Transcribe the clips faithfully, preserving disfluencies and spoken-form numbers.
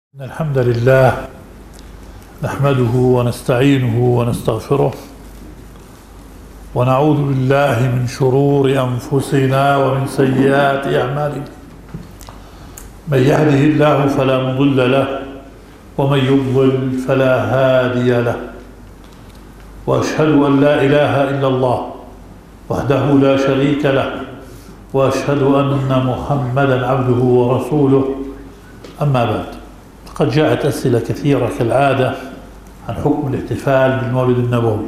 إن الحمد لله نحمده ونستعينه ونستغفره ونعوذ بالله من شرور أنفسنا ومن سيئات أعمالنا. من يهده الله فلا مضل له ومن يضلل فلا هادي له، وأشهد أن لا إله إلا الله وحده لا شريك له، وأشهد أن محمدا عبده ورسوله. أما بعد، قد جاءت أسئلة كثيرة كالعادة عن حكم الاحتفال بالمولد النبوي،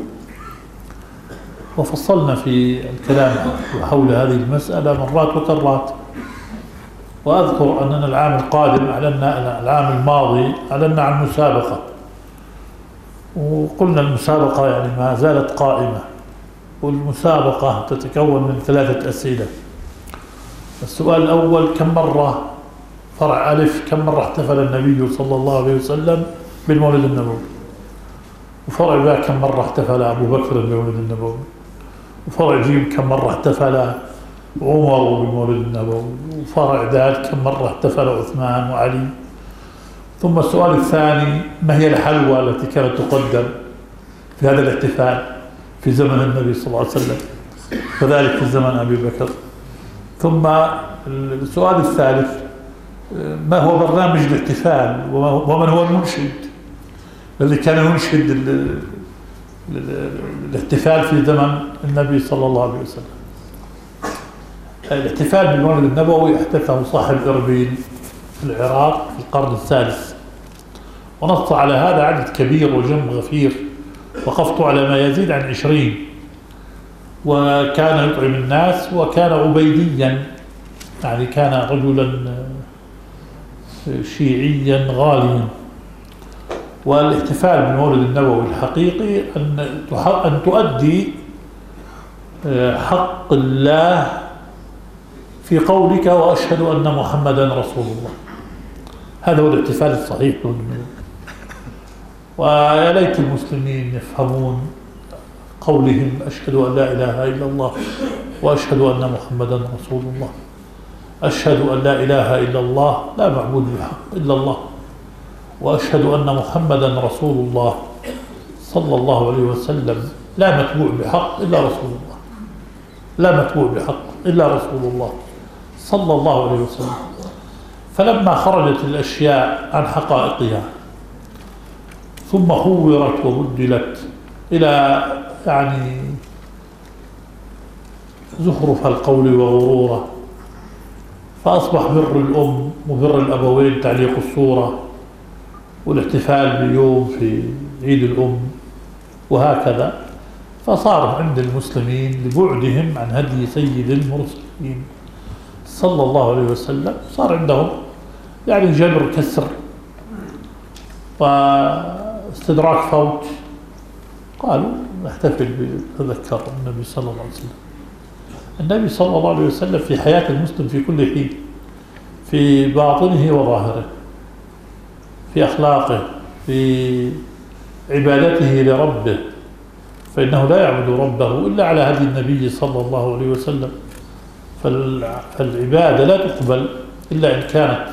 وفصلنا في الكلام حول هذه المسألة مرات وكرات. وأذكر أننا العام القادم أعلنا، العام الماضي أعلنا عن مسابقة، وقلنا المسابقة يعني ما زالت قائمة، والمسابقة تتكون من ثلاثة أسئلة. السؤال الأول: كم مرة فرع ألف كم مرة احتفل النبي صلى الله عليه وسلم بالمولد النبوي؟ وفرع باء: كم مرة احتفل أبو بكر بالمولد النبوي؟ وفرع جيم: كم مرة احتفل عمر بالمولد النبوي؟ وفرع دال: كم مرة احتفل عثمان وعلي؟ ثم السؤال الثاني: ما هي الحلوى التي كانت تقدم في هذا الاحتفال في زمن النبي صلى الله عليه وسلم، وذلك في زمن أبي بكر؟ ثم السؤال الثالث: ما هو برنامج الاحتفال ومن هو المنشد الذي كان ينشد الاحتفال في زمن النبي صلى الله عليه وسلم؟ الاحتفال بالمولد النبوي احدثه صاحب إربيل في العراق في القرن الثالث، ونص على هذا عدد كبير وجم غفير، وقفت على ما يزيد عن عشرين. وكان يطعم الناس، وكان عبيديا، يعني كان رجلا شيعيا غاليا. والاحتفال بالمولد النبوي الحقيقي أن أن تؤدي حق الله في قولك وأشهد أن محمدا رسول الله. هذا هو الاحتفال الصحيح. ويا ليت المسلمين يفهمون قولهم أشهد أن لا إله إلا الله وأشهد أن محمدا رسول الله. أشهد أن لا إله إلا الله، لا معبود بحق إلا الله، وأشهد أن محمدا رسول الله صلى الله عليه وسلم، لا متبوع بحق إلا رسول الله، لا متبوع بحق إلا رسول الله صلى الله عليه وسلم. فلما خرجت الأشياء عن حقائقها ثم حورت وبدلت إلى يعني زخرف القول وغروره، فأصبح بر الأم وبر الأبوين تعليق الصورة، والاحتفال بيوم في عيد الأم، وهكذا. فصار عند المسلمين لبعدهم عن هدي سيد المرسلين صلى الله عليه وسلم، صار عندهم يعني جبر كسر واستدراك فوت، قالوا نحتفل بتذكر النبي صلى الله عليه وسلم. النبي صلى الله عليه وسلم في حياة المسلم في كل حين، في باطنه وظاهره، في أخلاقه، في عبادته لربه، فإنه لا يعبد ربه إلا على هدي النبي صلى الله عليه وسلم. فالعبادة لا تقبل إلا إن كانت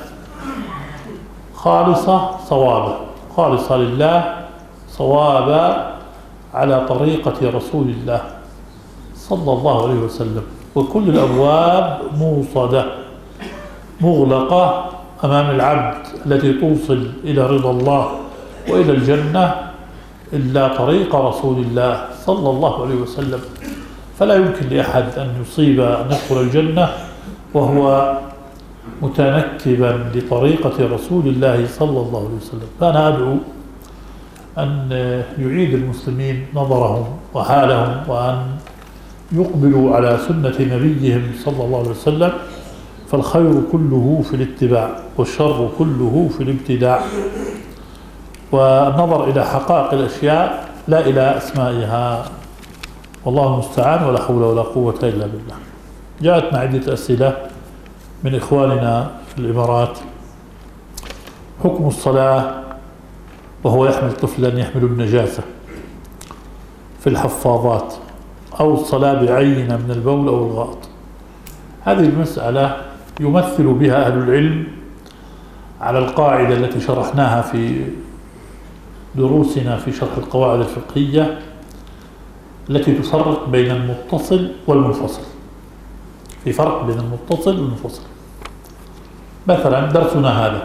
خالصة صوابة، خالصة لله صوابا على طريقة رسول الله صلى الله عليه وسلم. وكل الأبواب موصدة مغلقة أمام العبد التي توصل إلى رضا الله وإلى الجنة إلا طريق رسول الله صلى الله عليه وسلم. فلا يمكن لأحد أن يصيب أن يدخل الجنة وهو متنكبا لطريقة رسول الله صلى الله عليه وسلم. فأنا أدعو أن يعيد المسلمين نظرهم وحالهم، وأن يقبلوا على سنة نبيهم صلى الله عليه وسلم، فالخير كله في الاتباع والشر كله في الابتداع، والنظر إلى حقائق الأشياء لا إلى أسمائها. والله المستعان، ولا حول ولا قوة إلا بالله. جاءتنا عدة أسئلة من إخواننا في الإمارات. حكم الصلاة وهو يحمل طفلا يحمل النجاسة في الحفاظات، أو الصلاة بعينة من البول أو الغائط. هذه المسألة يمثل بها أهل العلم على القاعدة التي شرحناها في دروسنا في شرح القواعد الفقهية التي تفرق بين المتصل والمنفصل. في فرق بين المتصل والمنفصل. مثلا درسنا هذا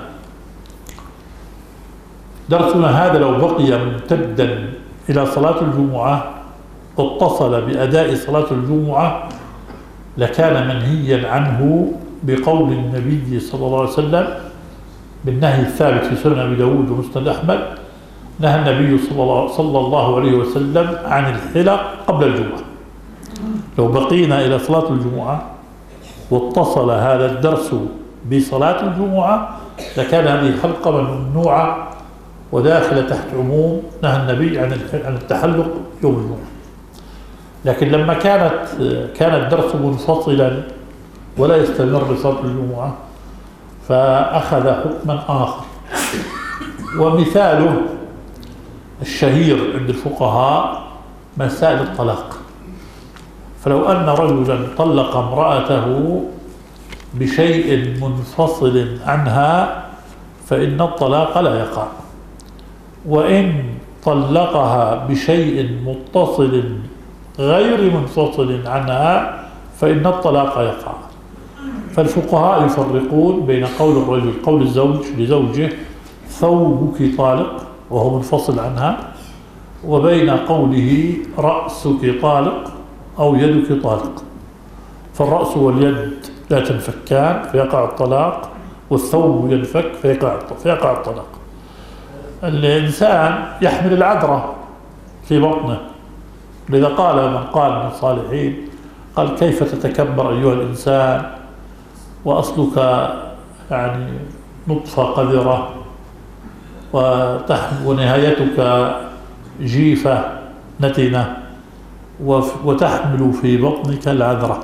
درسنا هذا لو بقي ممتدا إلى صلاة الجمعة واتصل بأداء صلاة الجمعة لكان منهيا عنه بقول النبي صلى الله عليه وسلم بالنهي الثابت في سنن أبي داود ومسند أحمد. نهى النبي صلى الله, صلى الله عليه وسلم عن الحلق قبل الجمعة. لو بقينا إلى صلاة الجمعة واتصل هذا الدرس بصلاة الجمعة لكان هذه الحلقة ممنوعة وداخلة تحت عموم نهى النبي عن عن التحلق يوم الجمعة. لكن لما كانت كان الدرس منفصلا ولا يستمر بصلاة الجمعة فأخذ حكما آخر. ومثاله الشهير عند الفقهاء مسائل الطلاق. فلو أن رجلا طلق امرأته بشيء منفصل عنها فإن الطلاق لا يقع، وإن طلقها بشيء متصل غير منفصل عنها فإن الطلاق يقع. فالفقهاء يفرقون بين قول الرجل قول الزوج لزوجه ثوبك طالق وهو منفصل عنها، وبين قوله رأسك طالق أو يدك طالق. فالرأس واليد لا تنفكان فيقع الطلاق، والثوب ينفك فيقع فيقع الطلاق. الإنسان يحمل العذرة في بطنه، لذا قال من قال من الصالحين قال كيف تتكبر أيها الإنسان وأصلك يعني نطفة قذرة ونهايتك جيفة نتنة وتحمل في بطنك العذرة.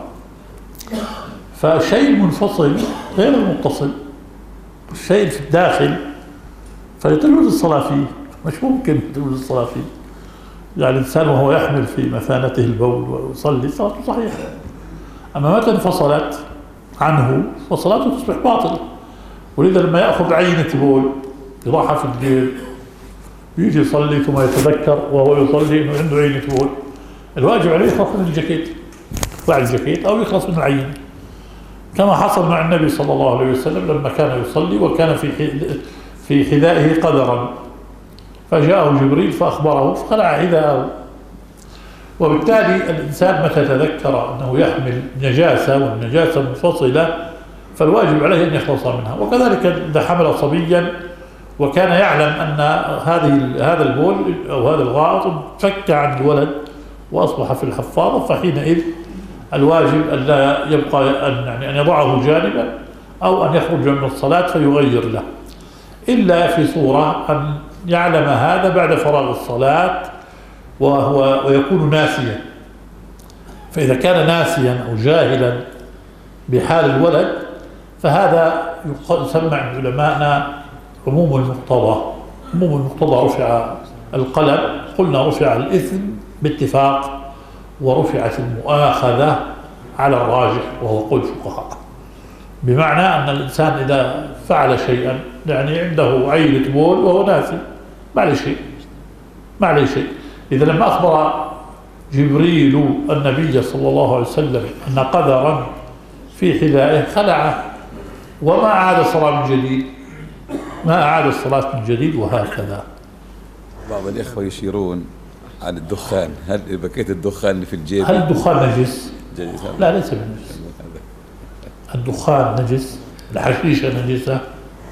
فالشيء المنفصل غير المتصل، الشيء في الداخل فيجوز الصلاة فيه، مش ممكن تجوز الصلاة فيه. يعني الإنسان وهو يحمل في مثانته البول ويصلي صلاته صحيحة، أما متى انفصلت عنه فصلاته تصبح باطلة. ولذا لما يأخذ عينة بول يضعها في الدير يجي يصلي ثم يتذكر وهو يصلي إنه عنده عينة بول، الواجب عليه يخلص من الجاكيت بعد الجاكيت أو يخلص من العين، كما حصل مع النبي صلى الله عليه وسلم لما كان يصلي وكان في في حذائه قدرا فجاءه جبريل فأخبره فخلع حذاءه. وبالتالي الإنسان متى تذكر أنه يحمل نجاسة والنجاسة منفصلة فالواجب عليه أن يخلص منها. وكذلك إذا حمل صبيا وكان يعلم أن هذه هذا البول أو هذا الغائط فك عن الولد وأصبح في الحفاضة فحينئذ الواجب أن لا يبقى أن يعني أن يضعه جانبا أو أن يخرج من الصلاة فيغير له، إلا في صورة أن يعلم هذا بعد فراغ الصلاة وهو ويكون ناسيا. فإذا كان ناسيا أو جاهلا بحال الولد فهذا يسمى عند علماءنا عموم المقتضى. عموم المقتضى رفع القلم، قلنا رفع الإثم باتفاق ورفعت المؤاخذة على الراجح وهو قول الفقهاء، بمعنى أن الإنسان إذا فعل شيئا يعني عنده عينة بول وهو ناسي ما عليه شيء ما عليه شيء. إذا لما أخبر جبريل النبي صلى الله عليه وسلم أن قدرا في حذائه خلعه وما أعاد الصلاة من جديد ما أعاد الصلاة من جديد وهكذا. بعض الإخوة يشيرون على الدخان، هل بكيت الدخان اللي في الجيب هل الدخان نجس؟ جيد. لا ليس بنجس. الدخان نجس، الحشيشة نجسة،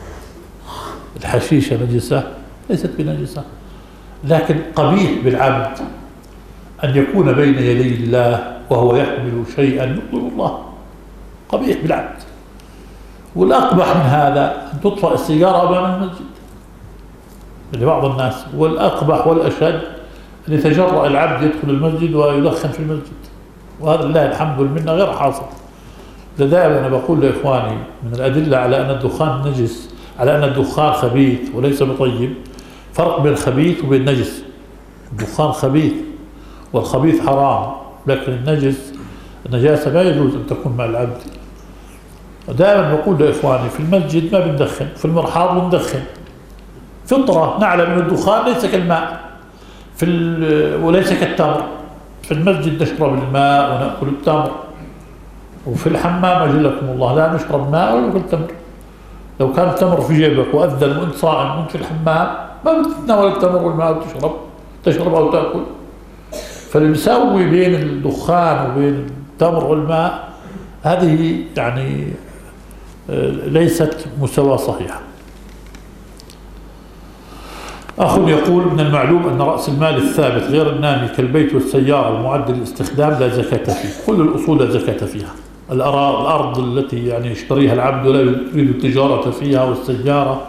الحشيشة نجسة ليست بنجسة، لكن قبيح بالعبد أن يكون بين يدي الله وهو يحمل شيئا يغضب الله، قبيح بالعبد. والأقبح من هذا أن تطفأ السيجارة أمام المسجد لبعض الناس، والأقبح والأشد أن يتجرأ العبد يدخل المسجد ويدخن في المسجد، وهذا لله الحمد والمنة غير حاصل. لذلك أنا بقول لإخواني من الأدلة على أن الدخان نجس، على أن الدخان خبيث وليس بطيب، فرق بين الخبيث وبين النجس. الدخان خبيث والخبيث حرام، لكن النجس النجاسة لا يجوز أن تكون مع العبد. دائما بقول لإخواني في المسجد ما بندخن، في المرحاض بندخن، فطرة نعلم أن الدخان ليس كالماء في وليس كالتمر. في المسجد نشرب الماء ونأكل التمر، وفي الحمام أجلكم الله لا نشرب ماء ولا نأكل تمر. لو كان التمر في جيبك وأذن وأنت صائم وأنت في الحمام ما بتتناول التمر والماء وتشرب تشرب أو تأكل. فالمساوي بين الدخان وبين التمر والماء هذه يعني ليست مساواة صحيحة. أخ يقول: من المعلوم أن رأس المال الثابت غير النامي كالبيت والسيارة المعد للاستخدام لا زكاة فيه. كل الأصول لا زكاة فيها. الأرض التي يعني يشتريها العبد ولا يريد التجارة فيها، والسيارة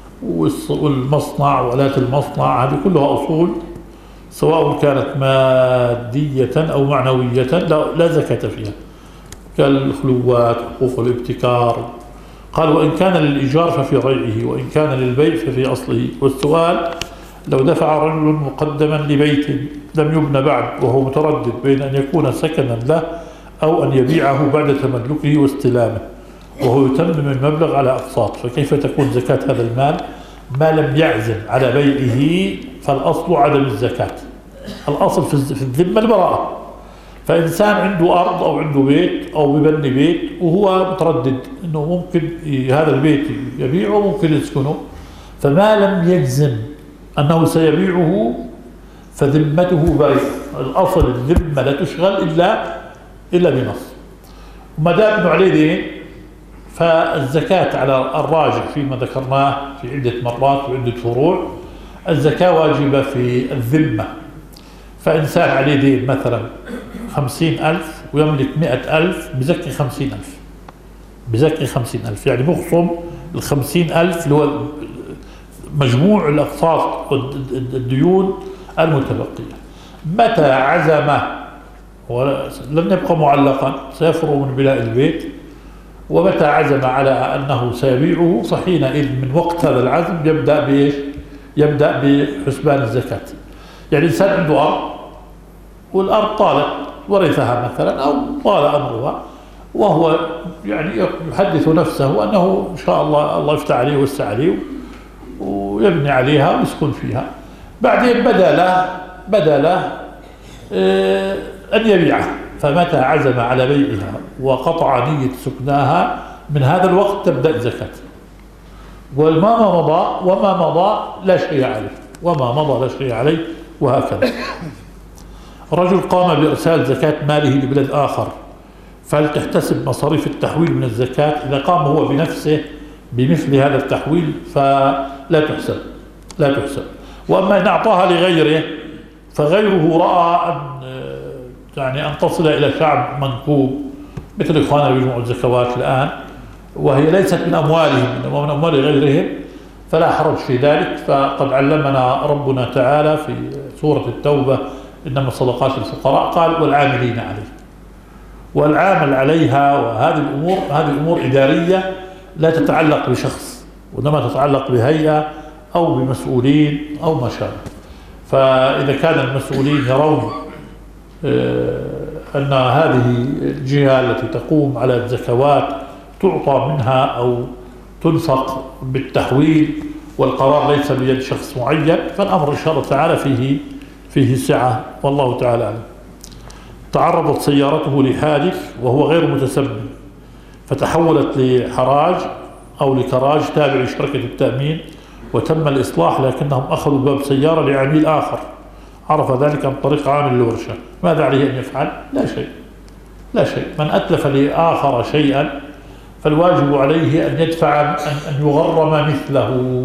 والمصنع وآلات المصنع، هذه كلها أصول سواء كانت مادية أو معنوية لا زكاة فيها، كالخلوات، حقوق الابتكار. قال: وإن كان للإيجار ففي ريعه، وإن كان للبيع ففي أصله. والسؤال: لو دفع رجل مقدما لبيت لم يبنى بعد وهو متردد بين أن يكون سكنا له أو أن يبيعه بعد تملكه واستلامه، وهو يتمم المبلغ على أقساط، فكيف تكون زكاة هذا المال ما لم يعزم على بيعه؟ فالأصل عدم الزكاة. الأصل في الذمة البراءة. فإنسان عنده أرض أو عنده بيت أو ببني بيت وهو متردد أنه ممكن هذا البيت يبيعه وممكن يسكنه، فما لم يجزم أنه سيبيعه فذمته بارئة. الأصل الذمة لا تشغل إلا إلا بنص. وما دام أنه عليه دين فالزكاة على الراجح فيما ذكرناه في عدة مرات وعدة فروع، الزكاة واجبة في الذمة. فإنسان عليه دين مثلا خمسين ألف ويملك مئة ألف بزكي خمسين ألف بزكي خمسين ألف يعني مخصم الخمسين ألف اللي هو مجموع الأقساط والديون المتبقية. متى عزم ولن يبقى معلقا سيفرغ من بناء البيت، ومتى عزم على أنه سيبيعه فحينئذ من وقت هذا العزم يبدأ بإيش؟ يبدأ بحسبان الزكاة. يعني إنسان عنده أرض والأرض طالت ورثها مثلا أو طال أمرها، وهو يعني يحدث نفسه أنه إن شاء الله الله يفتح عليه ويوسع عليه ويبني عليها ويسكن فيها. بعدين بدا له بدا له اه أن يبيعها، فمتى عزم على بيعها وقطع نية سكناها من هذا الوقت تبدأ زكاة. وما مضى وما مضى لا شيء عليه وما مضى لا شيء عليه وهكذا. رجل قام بإرسال زكاة ماله لبلد آخر، فهل تحتسب مصاريف التحويل من الزكاة؟ إذا قام هو بنفسه بمثل هذا التحويل فلا تحسب لا تحسب. وأما إن أعطاها لغيره فغيره رأى أن يعني أن تصل إلى شعب منكوب مثل إخواننا بيجمعوا الزكوات الآن وهي ليست من أموالهم إنما من أموال غيرهم، فلا حرج في ذلك. فقد علمنا ربنا تعالى في سورة التوبة إنما الصدقات للفقراء، قال والعاملين عليه. والعامل عليها وهذه الأمور هذه أمور إدارية لا تتعلق بشخص وإنما تتعلق بهيئة أو بمسؤولين أو ما شابه. فإذا كان المسؤولين يرون أن هذه الجهة التي تقوم على الزكوات تعطى منها أو تنفق بالتحويل والقرار ليس بيد شخص معين، فالأمر إن شاء الله تعالى فيه فيه سعة والله تعالى أعلم. تعرضت سيارته لحادث وهو غير متسبب فتحولت لحراج أو لكراج تابع لشركة التأمين وتم الإصلاح، لكنهم أخذوا باب سيارة لعميل آخر عرف ذلك عن طريق عامل الورشة، ماذا عليه أن يفعل؟ لا شيء لا شيء. من أتلف لآخر شيئا فالواجب عليه أن يدفع أن يغرم مثله،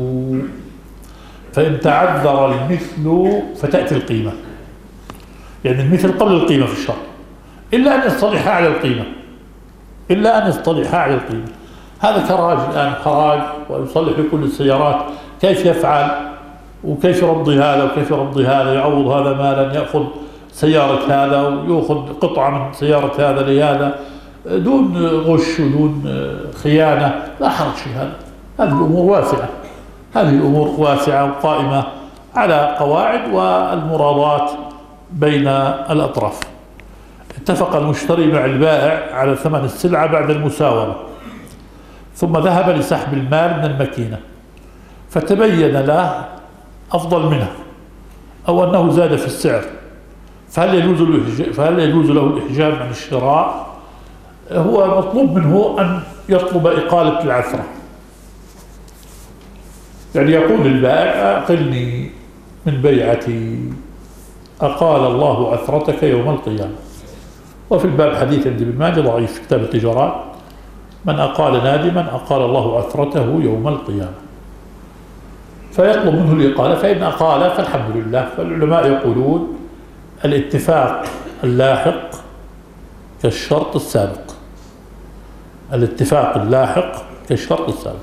فإن تعذر المثل فتأتي القيمة، يعني المثل قبل القيمة في الشرع، إلا أن يصطلح على القيمة إلا أن يصطلح على القيمة. هذا كراج الآن خراج ويصلح لكل السيارات، كيف يفعل وكيف يرضي هذا وكيف يرضي هذا، يعوض هذا مالا، يأخذ سيارة هذا ويأخذ قطعة من سيارة هذا لهذا دون غش ودون خيانة، لا حرج في هذا. هذه الأمور واسعة هذه الأمور واسعة وقائمة على قواعد والمراضات بين الأطراف. اتفق المشتري مع البائع على ثمن السلعة بعد المساومة، ثم ذهب لسحب المال من الماكينة فتبين له أفضل منها أو أنه زاد في السعر، فهل يجوز له فهل يجوز له الإحجام عن الشراء؟ هو مطلوب منه أن يطلب إقالة العثرة، يعني يقول للبائع أقلني من بيعتي أقال الله عثرتك يوم القيامة. وفي الباب حديث عند ابن ماجه ضعيف في كتاب التجارات: من أقال نادما أقال الله عثرته يوم القيامة. فيطلب منه الإقالة، فإن أقال فالحمد لله. فالعلماء يقولون الاتفاق اللاحق كالشرط السابق، الاتفاق اللاحق كالشرط السابق.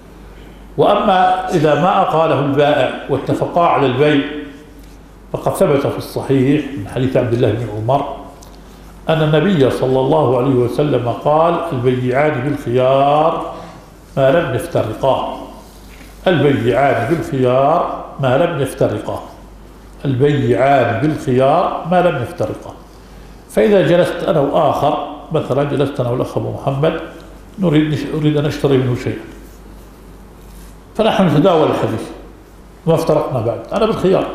وأما إذا ما أقاله البائع واتفقا على البيع فقد ثبت في الصحيح من حديث عبد الله بن عمر أن النبي صلى الله عليه وسلم قال: البيعان بالخيار ما لم يفترقا، البيعان بالخيار ما لم يفترقا، البيعان بالخيار ما لم يفترقا. فإذا جلست أنا وآخر، مثلا جلست أنا والأخ أبو محمد نريد أريد أن أشتري منه شيئا، فنحن نتداول الحديث ما افترقنا بعد، أنا بالخيار.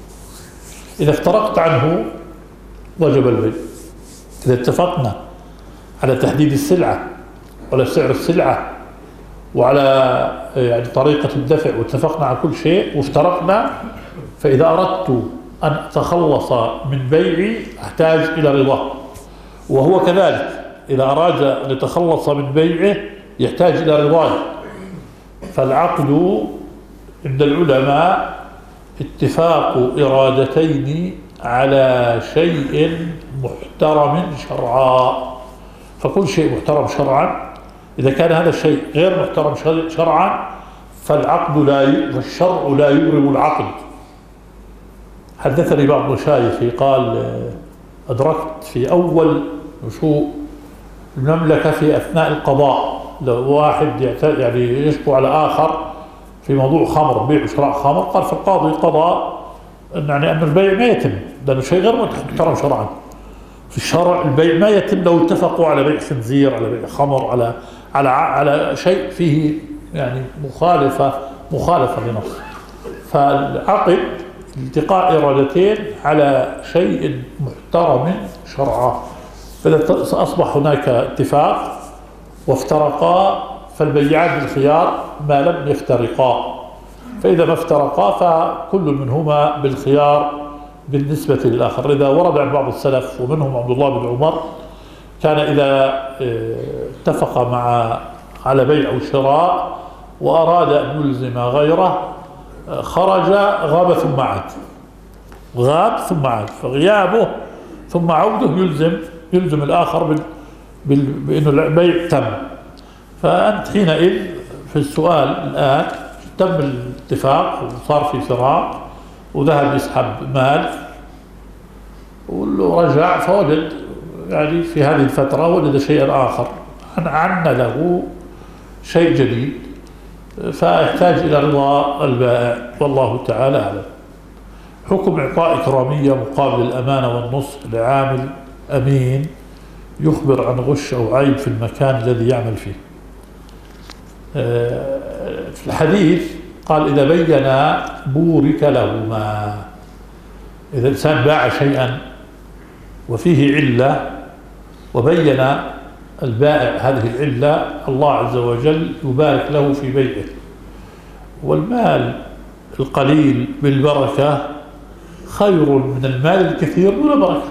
إذا افترقت عنه وجب البيع. إذا اتفقنا على تحديد السلعة وعلى سعر السلعة وعلى يعني طريقة الدفع واتفقنا على كل شيء وافترقنا، فإذا أردت أن أتخلص من بيعي أحتاج إلى رضاه، وهو كذلك إذا أراد أن يتخلص من بيعه يحتاج إلى رضاه. فالعقد عند العلماء اتفاق إرادتين على شيء محترم شرعا، فكل شيء محترم شرعا. إذا كان هذا الشيء غير محترم شرعا فالعقد لا فالشرع لا يبرم العقد. حدثني بعض مشايخي قال: أدركت في أول نشوء المملكة في أثناء القضاء لو واحد يعني يشكو على آخر في موضوع خمر، بيع وشراء خمر، قال فالقاضي قضى يعني أن البيع ما يتم، لأنه شيء غير محترم شرعا. في الشرع البيع ما يتم لو اتفقوا على بيع خنزير، على بيع خمر، على على على شيء فيه يعني مخالفة مخالفة لنص. فالعقد التقاء إرادتين على شيء محترم شرعا. فإذا أصبح هناك اتفاق وافترقا فالبيعان بالخيار ما لم يفترقا، فإذا ما افترقا فكل منهما بالخيار بالنسبة للآخر. إذا ورد عن بعض السلف ومنهم عبد الله بن عمر كان إذا اتفق مع على بيع أو شراء وأراد أن يلزم غيره خرج غاب ثم عاد، غاب ثم عاد، فغيابه ثم عوده يلزم يلزم الآخر بأنه البيع تم. فأنت حينئذ في السؤال الآن تم الاتفاق وصار في فراق وذهب يسحب مال ورجع فوجد يعني في هذه الفترة وجد شيئا آخر عنا له شيء جديد، فيحتاج إلى رضا البائع، والله تعالى أعلم. حكم إعطاء إكرامية مقابل الأمانة والنصح لعامل أمين يخبر عن غش أو عيب في المكان الذي يعمل فيه. في الحديث قال: إذا بينا بورك لهما. إذا الإنسان باع شيئا وفيه علة وبين البائع هذه العلة الله عز وجل يبارك له في بيعه. والمال القليل بالبركة خير من المال الكثير دون بركة.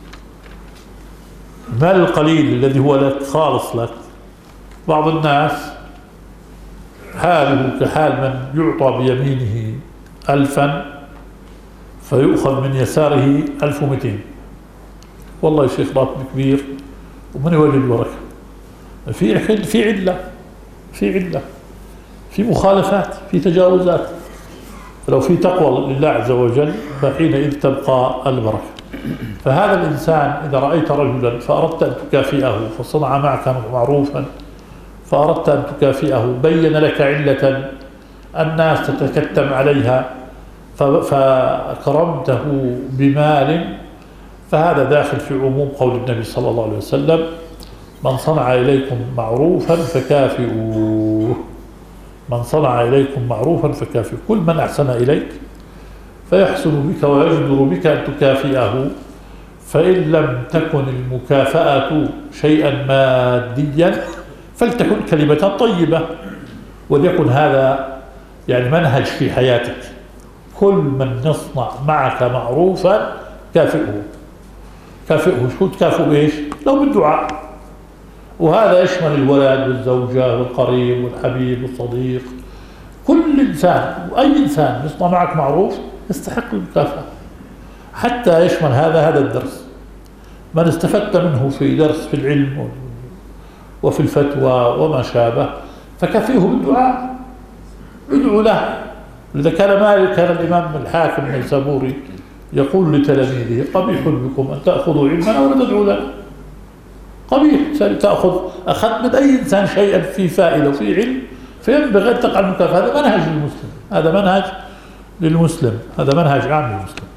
المال القليل الذي هو لك خالص لك، بعض الناس حاله كحال من يعطى بيمينه ألفا فيؤخذ من يساره ألف ومئتين، والله يا شيخ راتب كبير ومن يولي البركة. في في علة في علة في مخالفات في تجاوزات. فلو في تقوى لله عز وجل فحينئذ تبقى البركة. فهذا الإنسان إذا رأيت رجلا فأردت أن تكافئه فصنع معك معروفا فأردت أن تكافئه بين لك علة الناس تتكتم عليها فأكرمته بمال، فهذا داخل في عموم قول النبي صلى الله عليه وسلم: من صنع إليكم معروفا فكافئوه، من صنع إليكم معروفا فكافئوه، كل من أحسن إليك فيحسن بك ويجدر بك أن تكافئه، فإن لم تكن المكافأة شيئا ماديا فلتكن كلمة طيبة، وليكن هذا يعني منهج في حياتك. كل من يصنع معك معروفا كافئه، كافئه. شو تكافئه؟ ايش؟ لو بالدعاء، وهذا يشمل الولد والزوجة والقريب والحبيب والصديق. كل إنسان وأي إنسان يصنع معك معروف يستحق المكافأة، حتى يشمل هذا هذا الدرس. من استفدت منه في درس في العلم وفي الفتوى وما شابه فكافئه بالدعاء، ادعو له. إذا كان مالك كان الإمام الحاكم النيسابوري يقول لتلاميذه: قبيح بكم أن تأخذوا علما ولا تدعوا له. قبيح تأخذ أخذت من أي إنسان شيئا في فائدة وفي علم، فينبغي أن تقع المكافأة. هذا منهج للمسلم، هذا منهج للمسلم، هذا منهج عام للمسلم.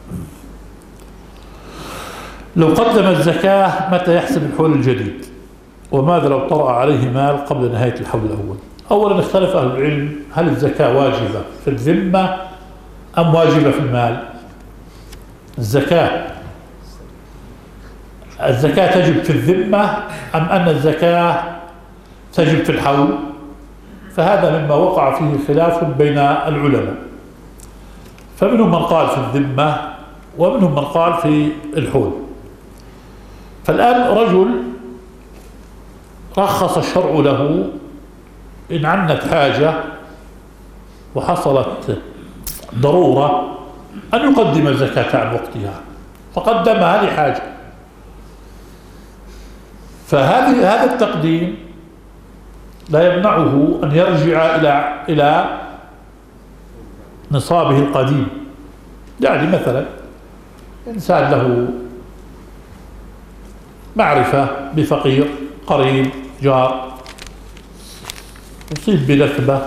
لو قدم الزكاة متى يحسب الحول الجديد؟ وماذا لو طرأ عليه مال قبل نهاية الحول الأول؟ أولا اختلف أهل العلم هل الزكاة واجبة في الذمة أم واجبة في المال؟ الزكاة الزكاة تجب في الذمة أم أن الزكاة تجب في الحول؟ فهذا مما وقع فيه خلاف بين العلماء، فمنهم من قال في الذمة ومنهم من قال في الحول. فالآن رجل رخص الشرع له إن عنت حاجة وحصلت ضرورة أن يقدم الزكاة عن وقتها، فقدمها لحاجة، فهذه هذا التقديم لا يمنعه أن يرجع إلى إلى نصابه القديم. يعني مثلا إنسان له معرفة بفقير قريب جار أصيب بنكبة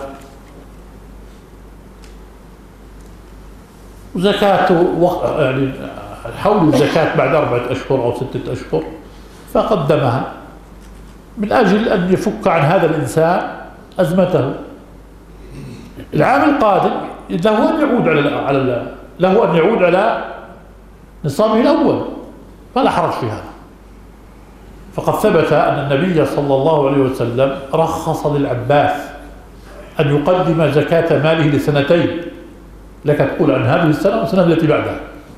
وزكاته يعني حول الزكاة بعد أربعة أشهر أو ستة أشهر، فقدمها من أجل أن يفك عن هذا الإنسان أزمته. العام القادم له أن يعود على على له أن يعود على نصابه الأول، فلا حرج في هذا. فقد ثبت أن النبي صلى الله عليه وسلم رخص للعباس أن يقدم زكاة ماله لسنتين، لك تقول عن هذه السنة والسنة التي بعدها،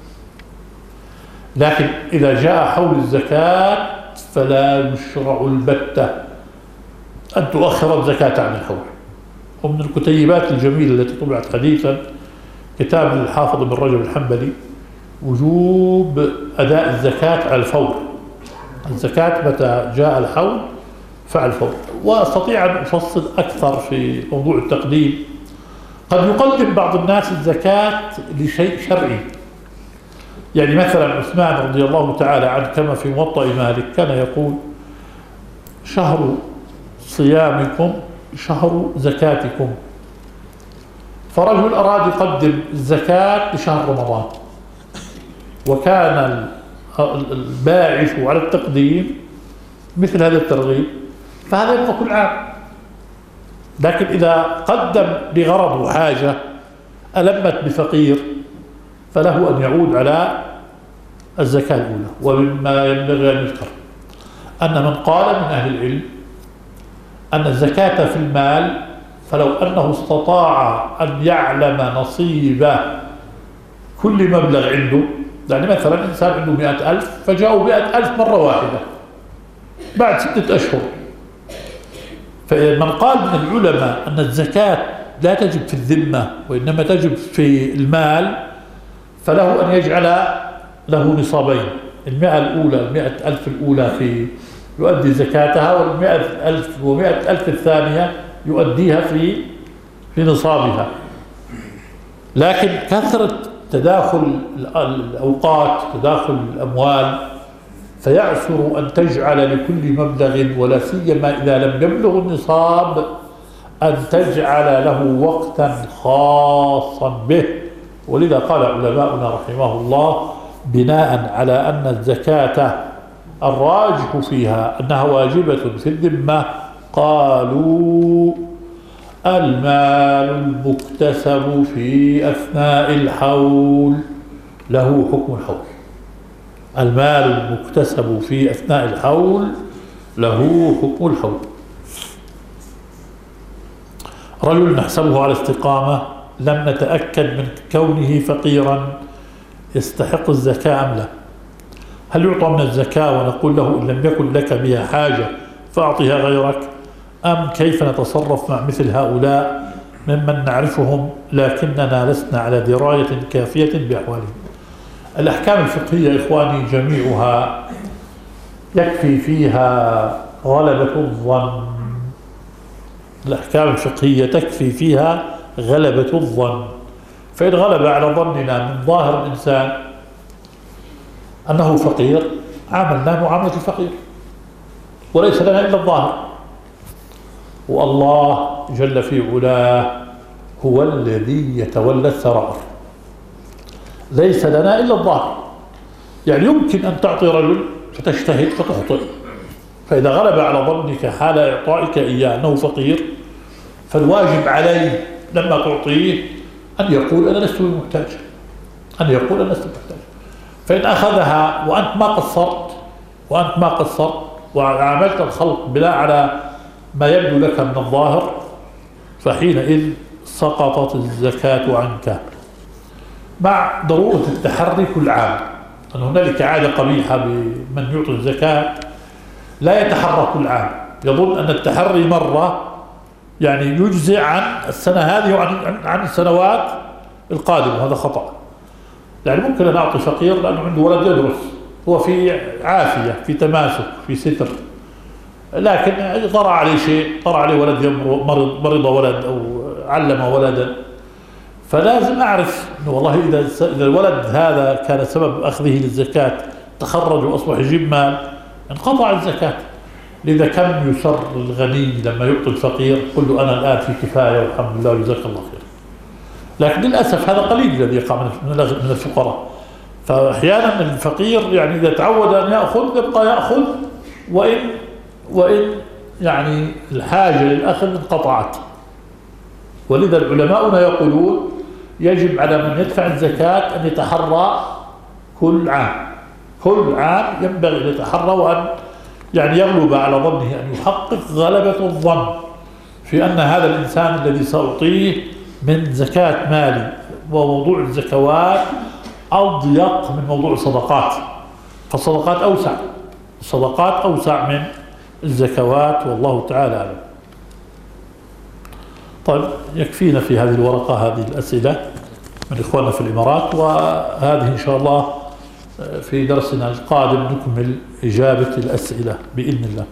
لكن إذا جاء حول الزكاة فلا يشرع البتة أن تؤخر الزكاة عن الحول. ومن الكتيبات الجميلة التي طبعت حديثا كتاب الحافظ بن رجب الحنبلي وجوب أداء الزكاة على الفور، الزكاة متى جاء الحول فعل الفور. وأستطيع أن أفصل أكثر في موضوع التقديم. قد يقدم بعض الناس الزكاة لشيء شرعي، يعني مثلا عثمان رضي الله تعالى عنه كما في موطأ مالك كان يقول: شهر صيامكم شهر زكاتكم. فرجل أراد يقدم الزكاة لشهر رمضان، وكان الباعث على التقديم مثل هذا الترغيب، فهذا يبقى كل عام. لكن إذا قدم لغرض وحاجة ألمت بفقير فله أن يعود على الزكاة الأولى. ومما ينبغي أن يذكر أن من قال من أهل العلم أن الزكاة في المال فلو أنه استطاع أن يعلم نصيب كل مبلغ عنده، يعني مثلا إنسان عنده مئة ألف فجاءوا مئة ألف مرة واحدة بعد ستة أشهر، فمن قال من العلماء أن الزكاة لا تجب في الذمة وإنما تجب في المال فله أن يجعل له نصابين، المئة الأولى المئة ألف الأولى في يؤدي زكاتها، والمئة ألف ومئة ألف الثانية يؤديها في في نصابها. لكن كثرة تداخل الأوقات تداخل الأموال فيعسر أن تجعل لكل مبلغ، ولا سيما إذا لم يبلغ النصاب، أن تجعل له وقتا خاصا به. ولذا قال علماؤنا رحمه الله: بناء على أن الزكاة الراجح فيها أنها واجبة في الذمة. قالوا المال المكتسب في أثناء الحول له حكم الحول. المال المكتسب في أثناء الحول له حكم الحول. رجل نحسبه على استقامة لم نتأكد من كونه فقيرا يستحق الزكاة أم لا. هل يعطى من الزكاة ونقول له إن لم يكن لك بها حاجة فأعطها غيرك، أم كيف نتصرف مع مثل هؤلاء ممن نعرفهم لكننا لسنا على دراية كافية بأحوالهم؟ الأحكام الفقهية إخواني جميعها يكفي فيها غلبة الظن. الأحكام الفقهية تكفي فيها غلبة الظن. فإن غلب على ظننا من ظاهر الإنسان أنه فقير عاملنا معاملة الفقير وليس لنا إلا الظاهر. والله جل في علاه هو الذي يتولى السرائر، ليس لنا إلا الظاهر. يعني يمكن أن تعطي رجل فتجتهد فتخطئ، فإذا غلب على ظنك حال إعطائك إياه أنه فقير فالواجب عليه لما تعطيه أن يقول أنا لست بمحتاج، أن يقول أنا لست بمحتاج. فإن أخذها وأنت ما قصرت وأنت ما قصرت وعاملت الخلق بناء على ما يبدو لك من الظاهر فحينئذ سقطت الزكاة عنك، مع ضرورة التحري كل عام. أن هنالك عادة قبيحة بمن يعطي الزكاة لا يتحرى كل عام، يظن أن التحري مرة يعني يجزئ عن السنة هذه وعن عن السنوات القادمة، وهذا خطأ. يعني ممكن أن أعطي فقير لأنه عنده ولد يدرس، هو في عافية في تماسك في ستر، لكن طرأ عليه شيء، طرأ عليه ولد مرض مرض ولد أو علم ولدا، فلازم أعرف أنه والله إذا إذا الولد هذا كان سبب أخذه للزكاة تخرج وأصبح يجيب مال انقطع الزكاة. لذا كم يسر الغني لما يعطي الفقير قل له أنا الآن في كفاية والحمد لله وجزاك الله خير. لكن للأسف هذا قليل الذي يقع من الفقراء. فأحيانا الفقير يعني إذا تعود أن يأخذ يبقى يأخذ، وإن وإن يعني الحاجة للأخذ انقطعت. ولذا العلماء يقولون يجب على من يدفع الزكاة أن يتحرى كل عام، كل عام ينبغي أن يتحرى وأن يعني يغلب على ظنه، أن يحقق غلبة الظن في أن هذا الإنسان الذي سأعطيه من زكاة مالي. وموضوع الزكوات أضيق من موضوع الصدقات، فالصدقات أوسع، الصدقات أوسع من الزكوات، والله تعالى أعلم. طيب يكفينا في هذه الورقة هذه الأسئلة من إخواننا في الإمارات، وهذه إن شاء الله في درسنا القادم نكمل إجابة الأسئلة بإذن الله.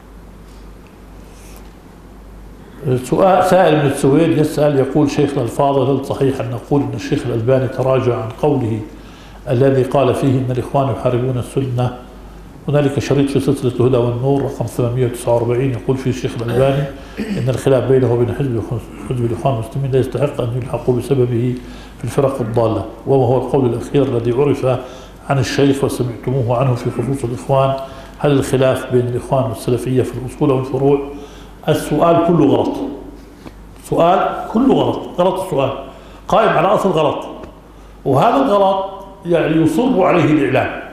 سؤال سائل من السويد يسأل يقول شيخنا الفاضل هل صحيح أن نقول أن الشيخ الألباني تراجع عن قوله الذي قال فيه أن الإخوان يحاربون السنة؟ هنالك شريط في سلسلة الهدى والنور رقم ثمانمئة وتسعة وأربعين يقول فيه الشيخ الألباني إن الخلاف بينه وبين حزب حزب الإخوان المسلمين لا يستحق أن يلحقوا بسببه في الفرق الضالة، وما هو القول الأخير الذي عرف عن الشيخ وسمعتموه عنه في خصوص الإخوان؟ هل الخلاف بين الإخوان والسلفية في الأصول أو الفروع؟ السؤال كله غلط، سؤال كله غلط، غلط السؤال قائم على أصل غلط، وهذا الغلط يعني يصر عليه الإعلام.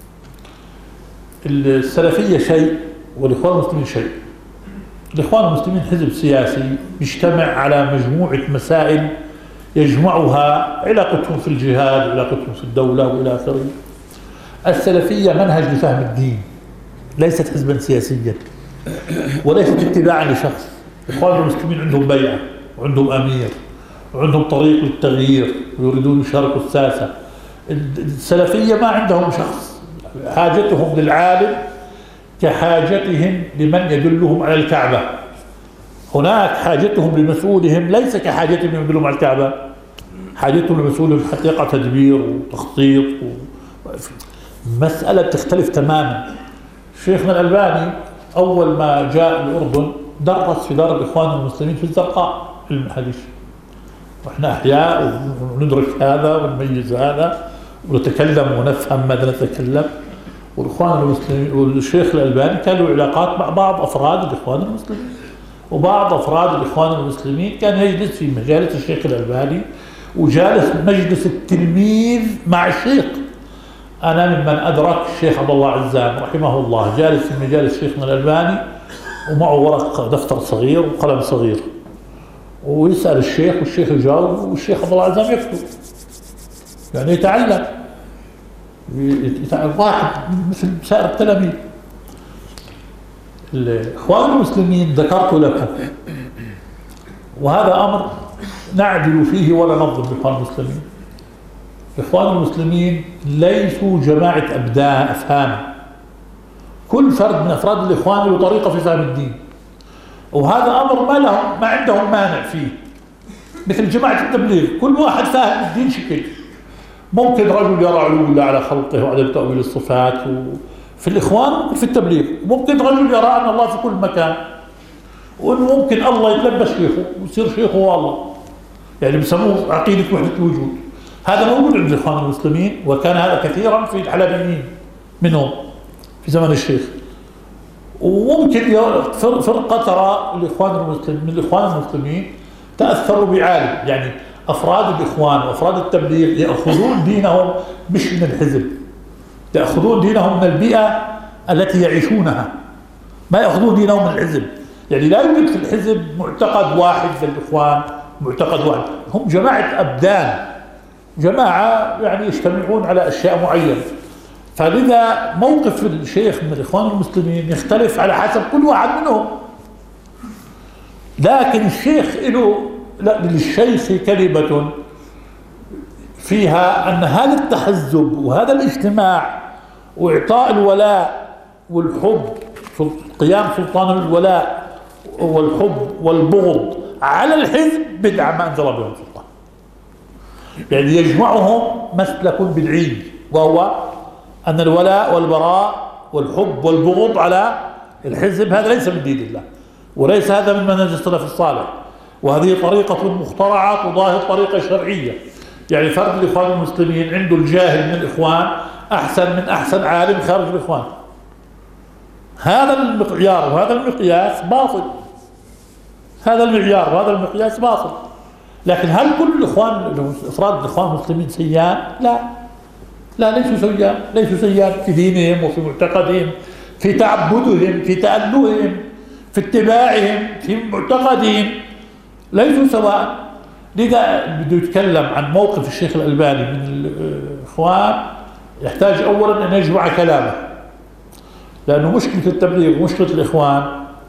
السلفية شيء والإخوان المسلمين شيء. الإخوان المسلمين حزب سياسي يجتمع على مجموعة مسائل يجمعها علاقتهم في الجهاد وعلاقتهم في الدولة وإلى آخره. السلفية منهج لفهم الدين، ليست حزبا سياسيا وليست اتباعا لشخص. الإخوان المسلمين عندهم بيعة وعندهم أمير وعندهم طريق للتغيير ويريدون يشاركوا الساسة. السلفية ما عندهم شخص، حاجتهم للعالم كحاجتهم لمن يدلهم على الكعبة. هناك حاجتهم لمسؤولهم ليس كحاجتهم لمن يدلهم على الكعبة، حاجتهم لمسؤولهم حتى يقع تدبير وتخطيط و... مسألة تختلف تماما. شيخنا الألباني أول ما جاء الأردن درس في دار الإخوان المسلمين في الزرقاء علم الحديث، وإحنا أحياء وندرك هذا ونميز هذا ونتكلم ونفهم ماذا نتكلم، والإخوان المسلمين والشيخ الألباني كان له علاقات مع بعض أفراد الإخوان المسلمين، وبعض أفراد الإخوان المسلمين كان يجلس في مجالس الشيخ الألباني وجالس مجلس التلميذ مع الشيخ. أنا ممن أدرك الشيخ عبد الله عزام رحمه الله جالس في مجالس شيخنا الألباني ومعه ورق دفتر صغير وقلم صغير، ويسأل الشيخ والشيخ يجاوب والشيخ عبد الله عزام يكتب، يعني يتعلم واحد مثل سائر التلاميذ. الإخوان المسلمين ذكرت لكم، وهذا أمر نعدل فيه ولا نظلم الإخوان المسلمين. الإخوان المسلمين ليسوا جماعة أبدان أفهام، كل فرد من أفراد الإخوان له طريقة في فهم الدين، وهذا أمر ما لهم ما عندهم مانع فيه. مثل جماعة التبليغ كل واحد فاهم الدين شكل، ممكن رجل يرى علو الله على خلقه وعدم تأويل الصفات في الإخوان، ممكن في التبليغ، ممكن رجل يرى أن الله في كل مكان، وأنه ممكن الله يتلبس شيخه ويصير شيخه هو الله، يعني بسموه عقيدة وحدة الوجود. هذا موجود عند الإخوان المسلمين، وكان هذا كثيرا في الحلبيين منهم في زمن الشيخ. وممكن فرقة ترى الإخوان المسلمين من الإخوان المسلمين تأثروا بعالم، يعني أفراد الإخوان وأفراد التبليغ يأخذون دينهم مش من الحزب، يأخذون دينهم من البيئة التي يعيشونها، ما يأخذون دينهم من الحزب. يعني لا يوجد في الحزب معتقد واحد للإخوان، معتقد واحد، هم جماعة أبدان، جماعة يعني يجتمعون على أشياء معينة. فلذا موقف الشيخ من الإخوان المسلمين يختلف على حسب كل واحد منهم. لكن الشيخ له للشيخ كلمة فيها أن هذا التحزب وهذا الاجتماع وإعطاء الولاء والحب، قيام سلطان الولاء والحب والبغض على الحزب بدعة ما أنزل بهم سلطان، يعني يجمعهم مسلك بدعي، وهو أن الولاء والبراء والحب والبغض على الحزب هذا ليس من دين الله، وليس هذا من منهج السلف الصالح، وهذه طريقة مخترعة تضاهي الطريقة الشرعية. يعني فرد الإخوان المسلمين عنده الجاهل من الإخوان أحسن من أحسن عالم خارج الإخوان. هذا المعيار وهذا المقياس باطل، هذا المعيار وهذا المقياس باطل. لكن هل كل الإخوان أفراد الإخوان المسلمين سيان؟ لا، لا ليسوا سيان، ليسوا سيان في دينهم وفي معتقدهم، في تعبدهم، في تألههم، في اتباعهم، في معتقدهم، ليسوا سواء. لذا بده يتكلم عن موقف الشيخ الألباني من الإخوان يحتاج أولا أن يجمع كلامه، لأنه مشكلة التبليغ ومشكلة الإخوان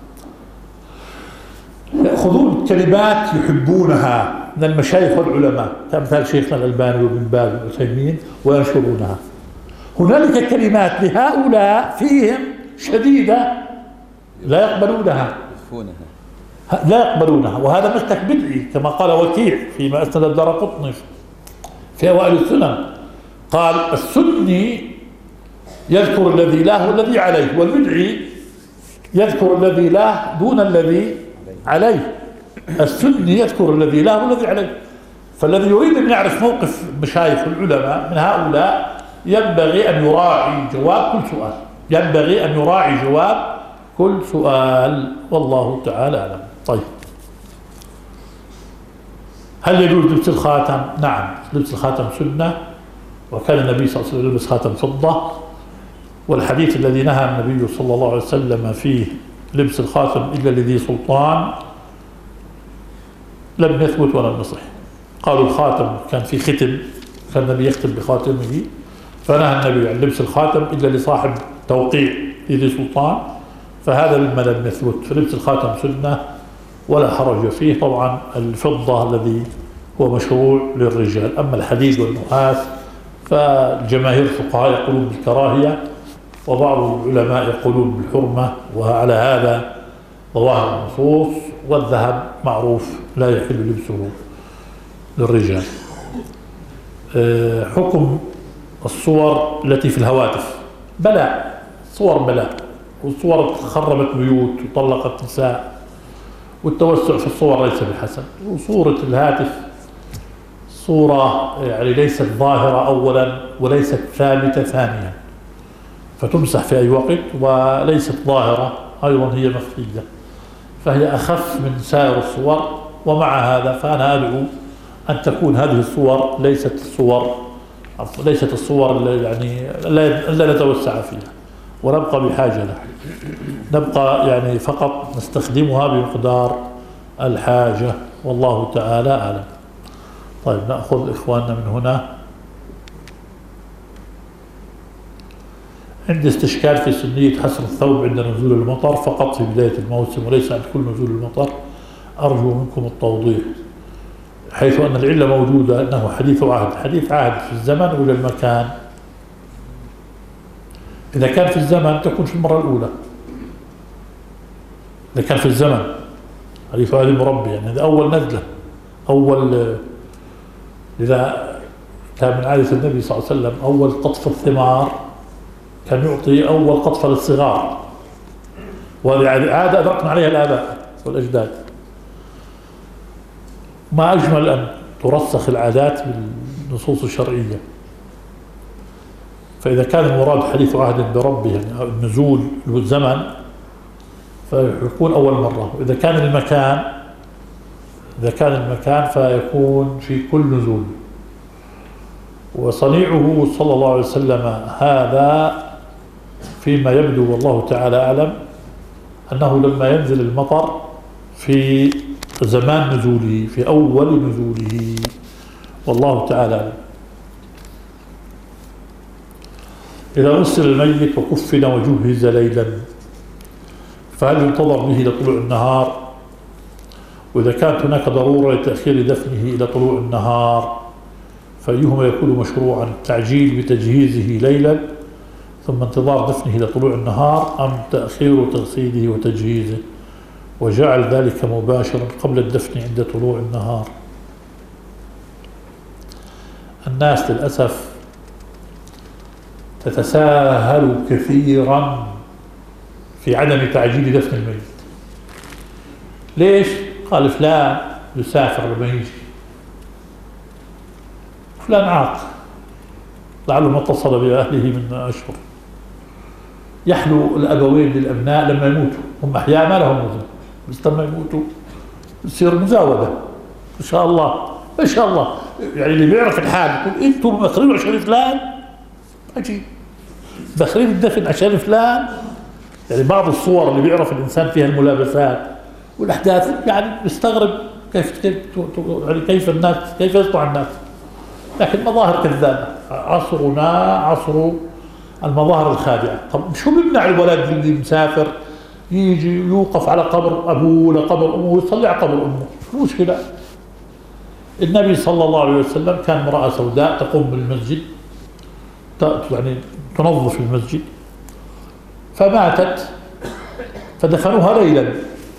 يأخذون كلمات يحبونها من المشايخ والعلماء كمثال شيخنا الألباني وابن باز والعثيمين وينشرونها. هنالك كلمات لهؤلاء فيهم شديدة لا يقبلونها، لا يقبلونها، وهذا مسلك بدعي كما قال وكيع فيما أسند الدارقطني في أوائل السنن، قال السني يذكر الذي له والذي عليه، والبدعي يذكر الذي له دون الذي عليه. السني يذكر الذي له والذي عليه. فالذي يريد أن يعرف موقف مشايخ العلماء من هؤلاء ينبغي أن يراعي جواب كل سؤال، ينبغي أن يراعي جواب كل سؤال، والله تعالى أعلم. طيب، هل يجوز لبس الخاتم؟ نعم، لبس الخاتم سنة، وكان النبي صلى الله عليه وسلم يلبس خاتم فضة، والحديث الذي نهى النبي صلى الله عليه وسلم فيه لبس الخاتم إلا لذي سلطان لم يثبت ولم يصح. قالوا الخاتم كان في ختم، كان النبي يختم بخاتمه، فنهى النبي عن لبس الخاتم إلا لصاحب توقيع لذي سلطان، فهذا مما لم يثبت. فلبس الخاتم سنة ولا حرج فيه. طبعا الفضة الذي هو مشروع للرجال، أما الحديد والنحاس فالجماهير الفقهاء يقولون بالكراهية، وبعض العلماء يقولون بالحرمة، وعلى هذا ظواهر النصوص. والذهب معروف لا يحل لبسه للرجال. حكم الصور التي في الهواتف بلاء، صور بلاء، والصور خربت بيوت وطلقت نساء، والتوسع في الصور ليس بحسن. وصورة الهاتف صورة يعني ليست ظاهرة أولا وليست ثابتة ثانيا، فتمسح في أي وقت، وليست ظاهرة أيضا، هي مخفية، فهي أخف من سائر الصور. ومع هذا فأنا أدعو أن تكون هذه الصور ليست الصور ليست الصور اللي يعني لا نتوسع فيها ونبقى بحاجة لها، نبقى يعني فقط نستخدمها بمقدار الحاجة، والله تعالى أعلم. طيب نأخذ إخواننا من هنا. عندي استشكال في سنية حسر الثوب عند نزول المطر فقط في بداية الموسم وليس عند كل نزول المطر، أرجو منكم التوضيح، حيث أن العلة موجودة أنه حديث عهد. حديث عهد في الزمن ولا المكان؟ إذا كان في الزمن تكون في المرة الأولى، إذا كان في الزمن حديث عهد مربي، يعني هذا أول نزلة، أول، إذا كان من عادة النبي صلى الله عليه وسلم أول قطف الثمار كان يعطي أول قطفة للصغار، وهذه عادة أدركنا عليها الآباء والأجداد. ما أجمل أن ترسخ العادات بالنصوص الشرعية. فإذا كان المراد حديث عهد بربه يعني النزول والزمن فيكون أول مرة، وإذا كان المكان إذا كان المكان فيكون في كل نزول. وصنيعه صلى الله عليه وسلم هذا فيما يبدو والله تعالى أعلم أنه لما ينزل المطر في زمان نزوله، في أول نزوله، والله تعالى أعلم. إذا غسل الميت وكفن وجهز ليلا فهل ينتظر به إلى طلوع النهار؟ وإذا كانت هناك ضرورة لتأخير دفنه إلى طلوع النهار فأيهما يكون مشروعا؟ التعجيل بتجهيزه ليلا ثم انتظار دفنه إلى طلوع النهار، أم تأخير تغسيله وتجهيزه وجعل ذلك مباشرا قبل الدفن عند طلوع النهار؟ الناس للأسف تتساهل كثيرا في عدم تعجيل دفن الميت. ليش؟ قال فلان يسافر لما يجي، فلان عاق لعله ما اتصل بأهله من أشهر. يحلو الأبوين للأبناء لما يموتوا، هم أحياء ما لهم وزن، بس لما يموتوا يصير مزاودة إن شاء الله إن شاء الله. يعني اللي بيعرف الحال يقول أنتم مدخلين عشان فلان، عجيب داخلين الدفن عشان فلان. يعني بعض الصور اللي بيعرف الإنسان فيها الملابسات والأحداث يعني بيستغرب كيف كيف يعني كيف الناس كيف يصنع الناس، لكن مظاهر كذابة. عصرنا عصر المظاهر الخادعة. طب شو بيمنع الولد اللي مسافر يجي يوقف على قبر أبوه ولا قبر أمه ويصلي على قبر أمه؟ شو المشكلة؟ النبي صلى الله عليه وسلم كان امرأة سوداء تقوم بالمسجد، يعني تنظف المسجد، فماتت فدفنوها ليلا.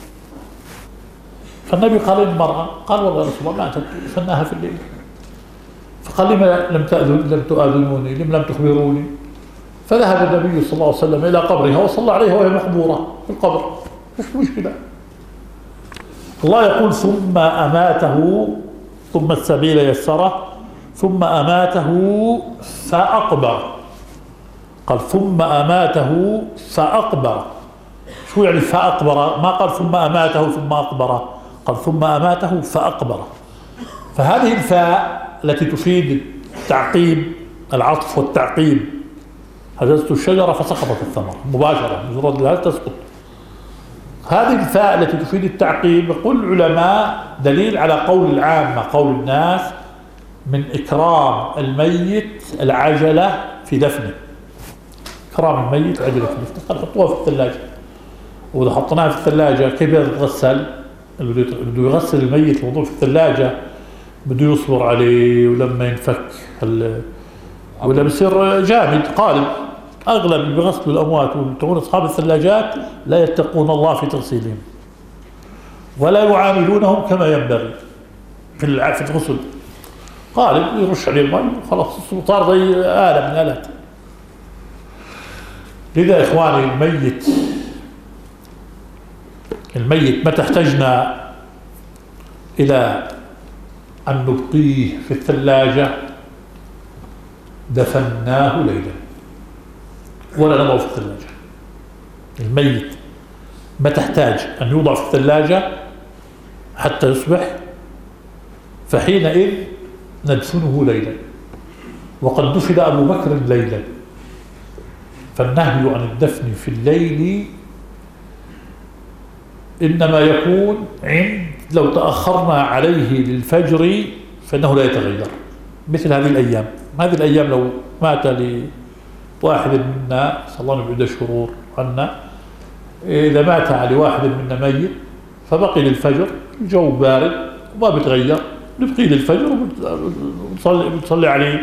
فالنبي قال للمرأة، قال والله يا رسول الله ماتت دفناها في الليل. فقال لما لم تأذن لم تؤذنوني لم لم تخبروني؟ فذهب النبي صلى الله عليه وسلم إلى قبرها وصلى عليها وهي مقبورة في القبر. مش مشكلة. الله يقول ثم أماته ثم السبيل يسره ثم أماته فأقبر. قال ثم أماته فأقبر. شو يعني فأقبر؟ ما قال ثم أماته ثم أقبر، قال ثم أماته فأقبر. فهذه الفاء التي تفيد التعقيب، العطف والتعقيب. هززت الشجرة فسقطت الثمرة مباشرة، مجرد لا تسقط. هذه الفاء التي تفيد التعقيب يقول العلماء دليل على قول العامة، قول الناس، من إكرام الميت العجلة في دفنه. إكرام الميت عجلة في دفنه، قال حطوها في الثلاجة. وإذا حطيناها في الثلاجة كيف يتغسل؟ اللي بده يغسل الميت الموضوع في الثلاجة بده يصبر عليه، ولما ينفك ولا بصير جامد قالب. أغلب اللي بيغسلوا الأموات وتعون أصحاب الثلاجات لا يتقون الله في تغسيلهم ولا يعاملونهم كما ينبغي في الغسل. قالب يرش عليه الماء خلاص صار زي آلة من آلات. لذا إخواني الميت الميت متى احتجنا إلى أن نبقيه في الثلاجة دفناه ليلا. ولا نضعه في الثلاجة. الميت ما تحتاج أن يوضع في الثلاجة حتى يصبح، فحينئذ ندفنه ليلا، وقد دفن أبو بكر ليلا، فالنهي عن الدفن في الليل إنما يكون عند لو تأخرنا عليه للفجر فإنه لا يتغير، مثل هذه الأيام. هذه الأيام لو مات لواحد منا صلى الله عليه وسلم شرور عنا، إذا مات على واحد منا ميت فبقي للفجر، الجو بارد وما بيتغير، نبقي للفجر ونصلي, ونصلي عليه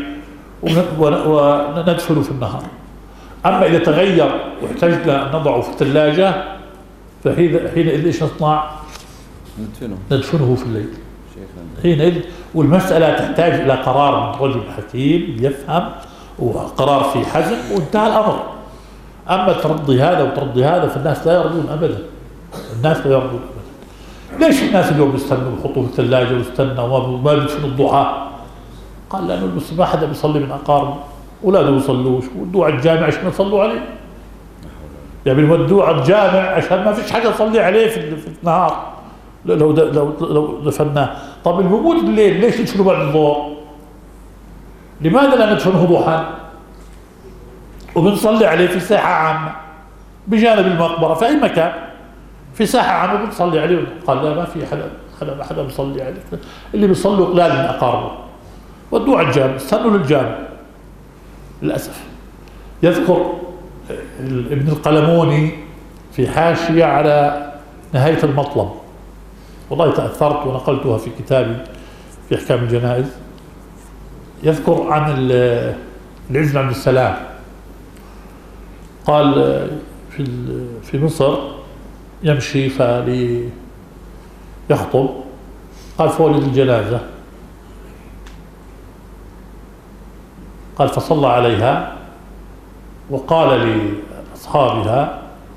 وندفنه في النهار. أما إذا تغير واحتجنا أن نضعه في الثلاجة فحينئذ إيش نصنع؟ ندفنه ندفنه في الليل حينئذ. والمسألة تحتاج إلى قرار من رجل حكيم يفهم، وقرار في حزم، وانتهى الأمر. أما ترضي هذا وترضي هذا فالناس لا يرضون أبدا، الناس لا يرضون أبدا. ليش الناس اليوم يستنوا يحطوا في الثلاجة ويستنوا وما بيدفنوا الضحى؟ قال لأنه بس ما حدا بيصلي من أقاربه، أولاده بيصلوش، ودوا على الجامع عشان يصلوا عليه، يعني بيودوه على الجامع عشان ما فيش حاجة يصلي عليه في, في النهار لو لو لو دفناه. طب اللي بيموت بالليل ليش ندفنه بعد الظهر؟ لماذا لا ندفنه ضحى وبنصلي عليه في ساحة عامة بجانب المقبرة في أي مكان، في ساحة عامة بنصلي عليه؟ قال لا، ما في حدا حدا ما حدا بيصلي عليه، اللي بيصلوا قلال من أقاربه، ودوه على الجامع، استنوا للجامع. للأسف يذكر ابن القلموني في حاشية على نهاية المطلب، والله تأثرت ونقلتها في كتابي في أحكام الجنائز، يذكر عن العز بن عبد السلام قال في في مصر يمشي فليخطب، قال فولد الجنازة، قال فصلى عليها وقال لأصحابها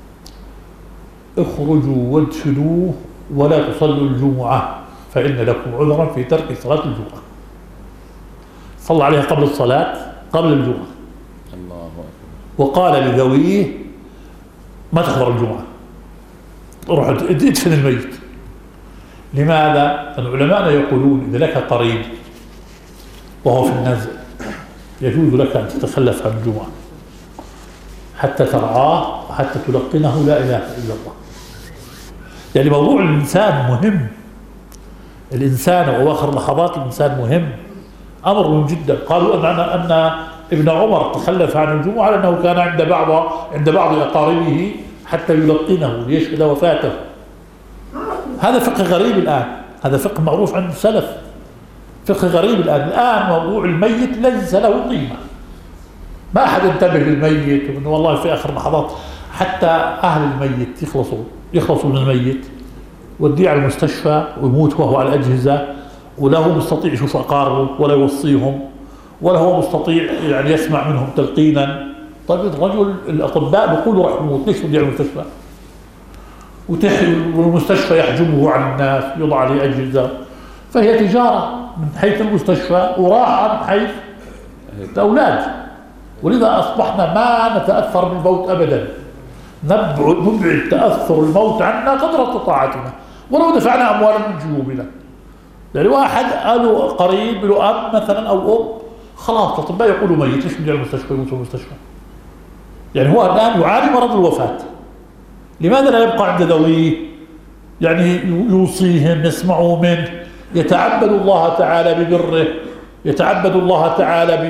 اخرجوا وادفنوه ولا تصلوا الجمعة فإن لكم عذرا في ترك صلاة الجمعة. صلى عليها قبل الصلاة قبل الجمعة، الله أكبر، وقال لذويه ما تحضر الجمعة، روح ادفن الميت. لماذا؟ العلماء يقولون إذا لك قريب وهو في النزع يجوز لك أن تتخلف عن الجمعة حتى ترعاه وحتى تلقنه لا إله إلا الله. يعني موضوع الإنسان مهم، الإنسان وآخر لحظات الإنسان مهم، أمر مهم جدا. قالوا أن أن ابن عمر تخلف عن الجمعة لأنه كان عند بعض عند بعض أقاربه حتى يلقنه ليشهد وفاته. هذا فقه غريب الآن، هذا فقه معروف عند السلف، فقه غريب الآن. الآن موضوع الميت ليس له قيمة، ما أحد انتبه للميت، وإنه والله في آخر لحظات حتى أهل الميت يخلصوا يخلصوا من الميت وديه على المستشفى ويموت وهو على الأجهزة، ولا هو مستطيع يشوف أقاربه ولا يوصيهم ولا هو مستطيع يعني يسمع منهم تلقينا. طيب الرجل الأطباء بيقولوا راح يموت، ليش وديه على المستشفى؟ والمستشفى يحجبه عن الناس، يضع عليه أجهزة، فهي تجارة من حيث المستشفى وراحة من حيث الأولاد. ولذا أصبحنا ما نتأثر بالموت أبدا، نبعد تأثر الموت عنا قدر استطاعتنا ولو دفعنا أموالا من جيوبنا. يعني واحد قالوا قريب له أب مثلا أو أم، خلاص الأطباء يقولوا ميت، ليش يجي المستشفى يموت في المستشفى؟ يعني هو الآن يعاني مرض الوفاة، لماذا لا يبقى عند ذويه؟ يعني يوصيهم، يسمعوا منه، يتعبد الله تعالى ببره، يتعبد الله تعالى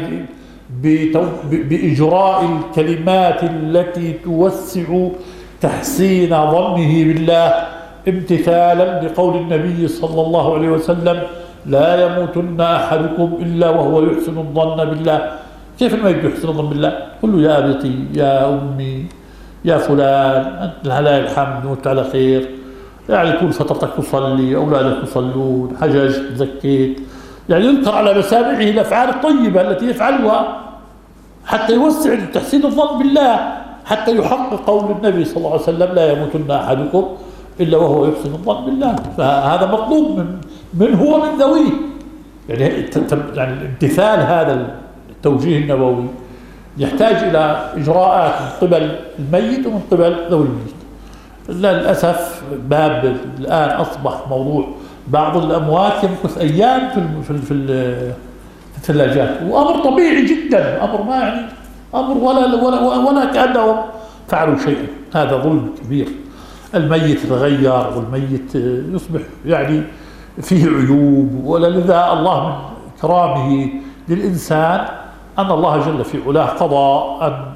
بإجراء الكلمات التي توسع تحسين ظنه بالله، امتثالا لقول النبي صلى الله عليه وسلم لا يموتن أحدكم إلا وهو يحسن الظن بالله. كيف الميت يحسن الظن بالله؟ قل له يا أبتي يا أمي يا فلان أنت لله الحمد وأنت على خير، يعني طول فترتك تصلي، أولادك يصلون، حججت، زكيت، يعني يذكر على مسامعه الأفعال الطيبة التي يفعلها حتى يوسع تحسين الظن بالله، حتى يحقق قول النبي صلى الله عليه وسلم لا يموتن أحدكم إلا وهو يحسن الظن بالله. فهذا مطلوب من من هو من ذويه. يعني يعني الامتثال هذا التوجيه النبوي يحتاج إلى إجراءات من قبل الميت ومن قبل ذوي الميت. للأسف باب الآن أصبح موضوع بعض الأموات يمكث أيام في في الثلاجات، وأمر طبيعي جدا، أمر ما يعني أمر ولا ولا ولا كأنهم فعلوا شيئا. هذا ظلم كبير. الميت يتغير والميت يصبح يعني فيه عيوب، ولذا الله من إكرامه للإنسان أن الله جل في علاه قضى أن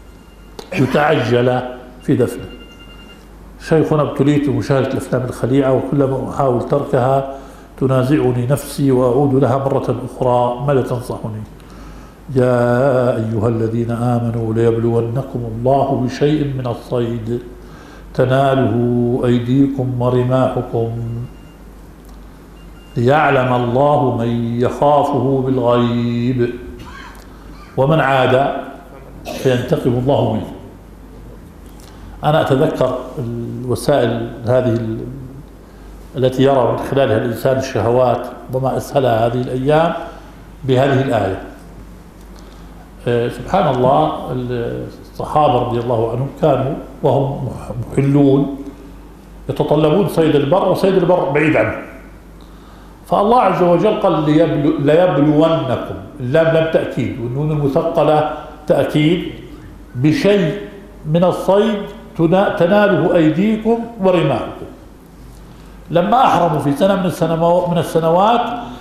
يتعجل في دفنه. شيخنا ابتليت بمشاهدة الأفلام الخليعة، وكلما أحاول تركها تنازعني نفسي وأعود لها مرة أخرى. ماذا تنصحني؟ يا أيها الذين آمنوا ليبلونكم الله بشيء من الصيد تناله أيديكم ورماحكم ليعلم الله من يخافه بالغيب ومن عاد فينتقم الله منه. أنا أتذكر الوسائل هذه التي يرى من خلالها الإنسان الشهوات وما أسهلها هذه الأيام بهذه الآية. سبحان الله، الصحابة رضي الله عنهم كانوا وهم محلون يتطلبون صيد البر، وصيد البر بعيد عنهم. فالله عز وجل قال ليبلو ليبلونكم، اللام لام تأكيد والنون المثقلة تأكيد، بشيء من الصيد تناله أيديكم ورماحكم. لما أحرموا في سنة من السنوات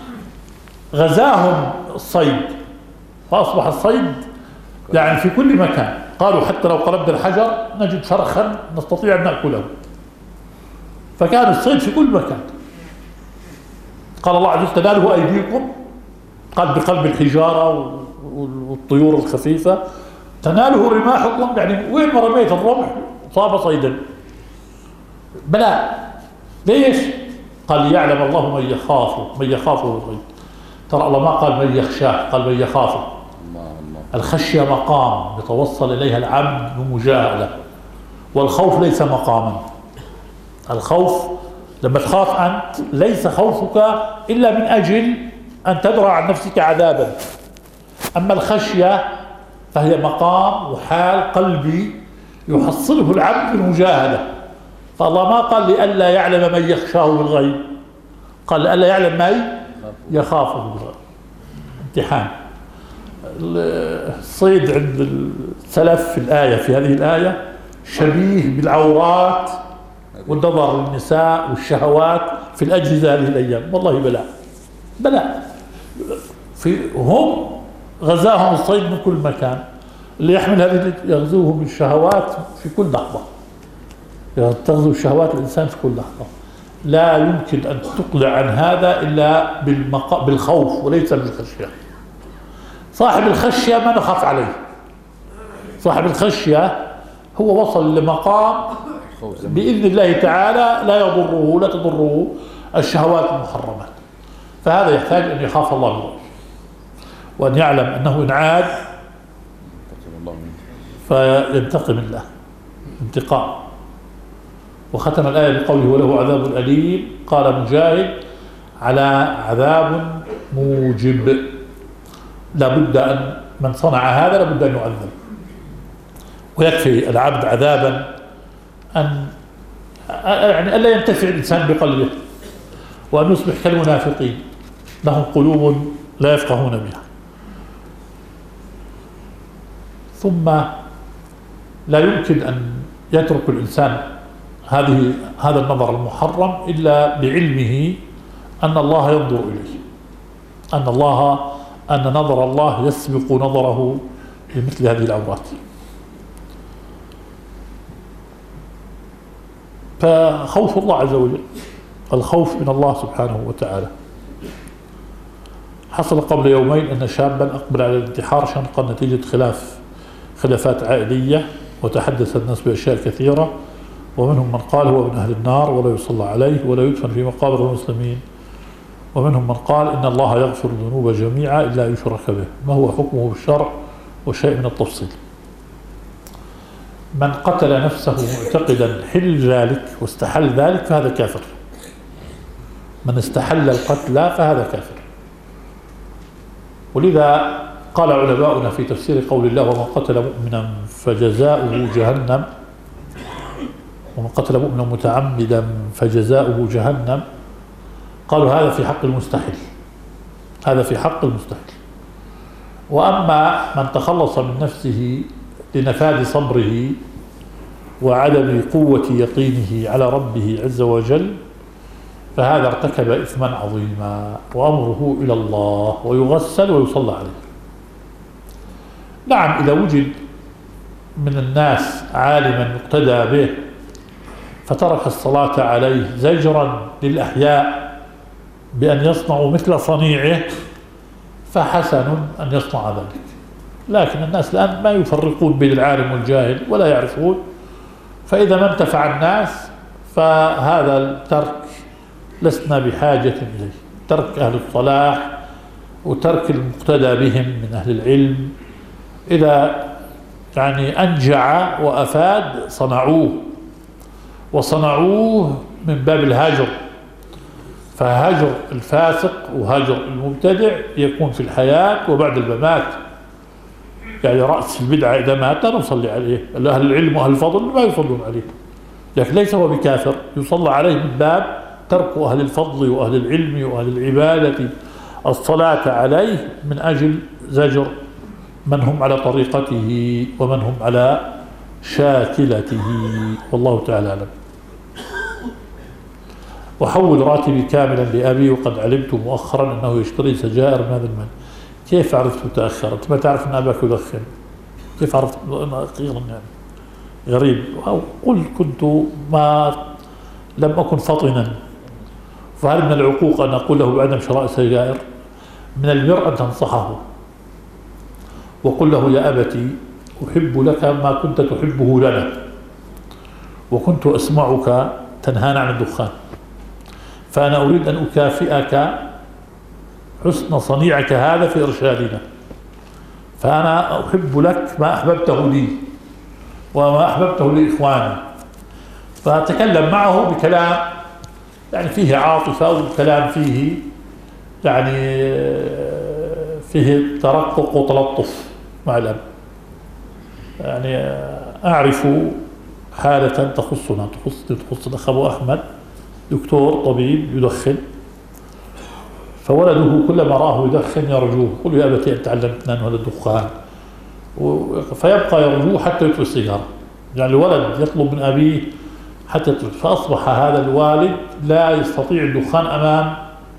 غزاهم الصيد، فأصبح الصيد يعني في كل مكان. قالوا حتى لو قربنا الحجر نجد فرخا نستطيع أن نأكله. فكان الصيد في كل مكان. قال الله عز وجل تناله أيديكم، قال بقلب الحجارة والطيور الخفيفة. تناله رماحكم يعني وين ما رميت الرمح صاب صيدا. بلاء. ليش؟ قال يعلم الله من يخافه من يخافه بالغيب. ترى الله ما قال من يخشاه، قال من يخافه. الخشية مقام يتوصل إليها العبد بمجاهدة، والخوف ليس مقاما. الخوف لما تخاف أنت ليس خوفك إلا من أجل أن تدرع عن نفسك عذابا. أما الخشية فهي مقام وحال قلبي يحصله العبد بالمجاهدة. فالله ما قال لئلا يعلم من يخشاه بالغيب، قال لئلا يعلم من يخافه بالغيب. امتحان. الصيد عند السلف في الآية في هذه الآية شبيه بالعورات والنظر للنساء والشهوات في الأجهزة هذه الأيام. والله بلاء بلاء. في هم غزاهم الصيد من كل مكان. اللي يحمل هذه يغزوهم الشهوات في كل لحظة. تغزو الشهوات الإنسان في كل لحظة. لا يمكن أن تقلع عن هذا إلا بالخوف وليس بالخشية. صاحب الخشية ما نخاف عليه. صاحب الخشية هو وصل لمقام بإذن الله تعالى لا يضره لا تضره الشهوات المحرمات. فهذا يحتاج أن يخاف الله منه، وأن يعلم أنه إن عاد فينتقم الله انتقام. وختم الآية بقوله وله عذاب أليم. قال مجاهد على عذاب موجب، لابد أن من صنع هذا لابد أن يعذب. ويكفي العبد عذابا أن يعني ألا ينتفع الإنسان بقلبه، وأن يصبح كالمنافقين لهم قلوب لا يفقهون بها. ثم لا يمكن أن يترك الإنسان هذه هذا النظر المحرم إلا بعلمه أن الله ينظر إليه، أن الله أن نظر الله يسبق نظره لمثل هذه العورات. فخوف الله عز وجل، الخوف من الله سبحانه وتعالى. حصل قبل يومين أن شابا أقبل على الانتحار شنقا نتيجة خلاف خلافات عائلية، وتحدث الناس بأشياء كثيرة، ومنهم من قال هو من أهل النار ولا يصلى عليه ولا يدفن في مقابر المسلمين، ومنهم من قال إن الله يغفر الذنوب جميعا إلا يشرك به. ما هو حكمه بالشرع وشيء من التفصيل. من قتل نفسه معتقدا حل ذلك واستحل ذلك فهذا كافر. من استحل القتل فهذا كافر. ولذا قال علماؤنا في تفسير قول الله ومن قتل مؤمنا فجزاؤه جهنم، ومن قتل مؤمنا متعمدا فجزاؤه جهنم، قالوا هذا في حق المستحيل، هذا في حق المستحيل. وأما من تخلص من نفسه لنفاذ صبره وعدم قوة يقينه على ربه عز وجل فهذا ارتكب إثما عظيما وأمره إلى الله ويغسل ويصلى عليه. نعم إذا وجد من الناس عالما يقتدى به فترك الصلاة عليه زجرا للأحياء بأن يصنعوا مثل صنيعه فحسن أن يصنع ذلك، لكن الناس الآن ما يفرقون بين العالم والجاهل ولا يعرفون، فإذا ما انتفع الناس فهذا الترك لسنا بحاجة إليه، ترك أهل الصلاح وترك المقتدى بهم من أهل العلم إذا يعني أنجع وأفاد صنعوه، وصنعوه من باب الهجر، فهجر الفاسق وهجر المبتدع يكون في الحياة وبعد الممات. يعني رأس البدعة إذا مات لا نصلي عليه، أهل العلم وأهل الفضل ما يصلون عليه، لكن ليس هو بكافر، يصلى عليه من باب ترك أهل الفضل وأهل العلم وأهل العبادة الصلاة عليه من أجل زجر من هم على طريقته ومن هم على شاكلته، والله تعالى أعلم. وحول راتبي كاملا لأبي وقد علمت مؤخرا أنه يشتري سجائر من هذا المال، كيف عرفت متأخرا؟ أنت ما تعرف أن أباك يدخن، كيف عرفت أخيرا؟ يعني غريب. أو قل كنت ما لم أكن فطنا، فهل من العقوق أن أقول له بعدم شراء سجائر؟ من البر أن تنصحه وقل له يا أبتي أحب لك ما كنت تحبه لنا، وكنت أسمعك تنهانا عن الدخان، فأنا أريد أن أكافئك حسن صنيعك هذا في إرشادنا، فأنا أحب لك ما أحببته لي وما أحببته لإخواني. فتكلم معه بكلام يعني فيه عاطفة وكلام فيه يعني فيه ترقق وتلطف مع الأب. يعني أعرف حالة تخصنا تخص تخص الأخ أبو أحمد، دكتور طبيب يدخن، فولده كلما راه يدخن يرجوه، يقول يا أبتي أنت علمتنا أن هذا الدخان، فيبقى يرجوه حتى يطفئ السيجارة. يعني الولد يطلب من أبيه حتى يطفئ، فأصبح هذا الوالد لا يستطيع الدخان أمام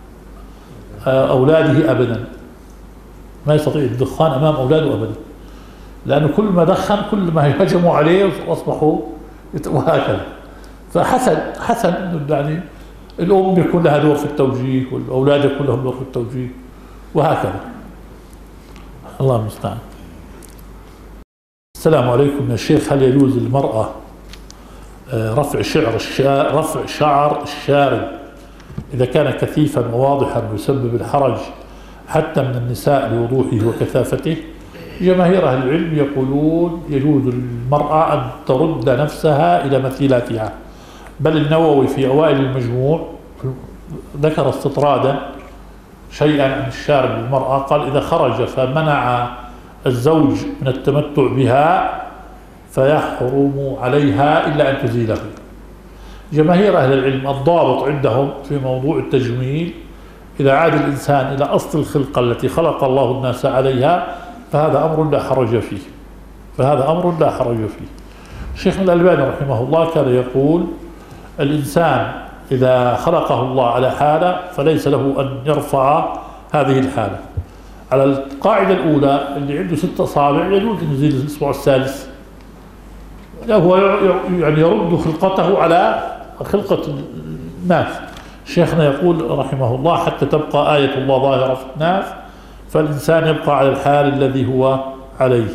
أولاده أبدا، ما يستطيع الدخان أمام أولاده أبدا، لأنه كل ما دخن كل ما يهجموا عليه وأصبحوا وهكذا. فحسن حسن يعني الأم يكون لها دور في التوجيه والأولاد يكون لهم دور في التوجيه وهكذا. الله المستعان. السلام عليكم يا شيخ، هل يجوز للمرأة رفع شعر الشا... رفع شعر الشارب إذا كان كثيفا وواضحا ويسبب الحرج حتى من النساء لوضوحه وكثافته؟ جماهير أهل العلم يقولون يجوز للمرأة أن ترد نفسها إلى مثيلاتها، بل النووي في أوائل المجموع ذكر استطرادا شيئا عن الشارب للمرأة، قال إذا خرج فمنع الزوج من التمتع بها فيحرم عليها إلا أن تزيله. جماهير أهل العلم الضابط عندهم في موضوع التجميل إذا عاد الإنسان إلى أصل الخلقة التي خلق الله الناس عليها فهذا أمر لا حرج فيه، فهذا أمر لا حرج فيه. الشيخ الألباني رحمه الله كان يقول الإنسان إذا خلقه الله على حالة فليس له أن يرفع هذه الحالة. على القاعدة الأولى اللي عنده ست أصابع يجوز أن يزيد الأسبوع السادس، هو يعني يرد خلقته على خلقة الناس. شيخنا يقول رحمه الله حتى تبقى آية الله ظاهرة في الناس فالإنسان يبقى على الحال الذي هو عليه.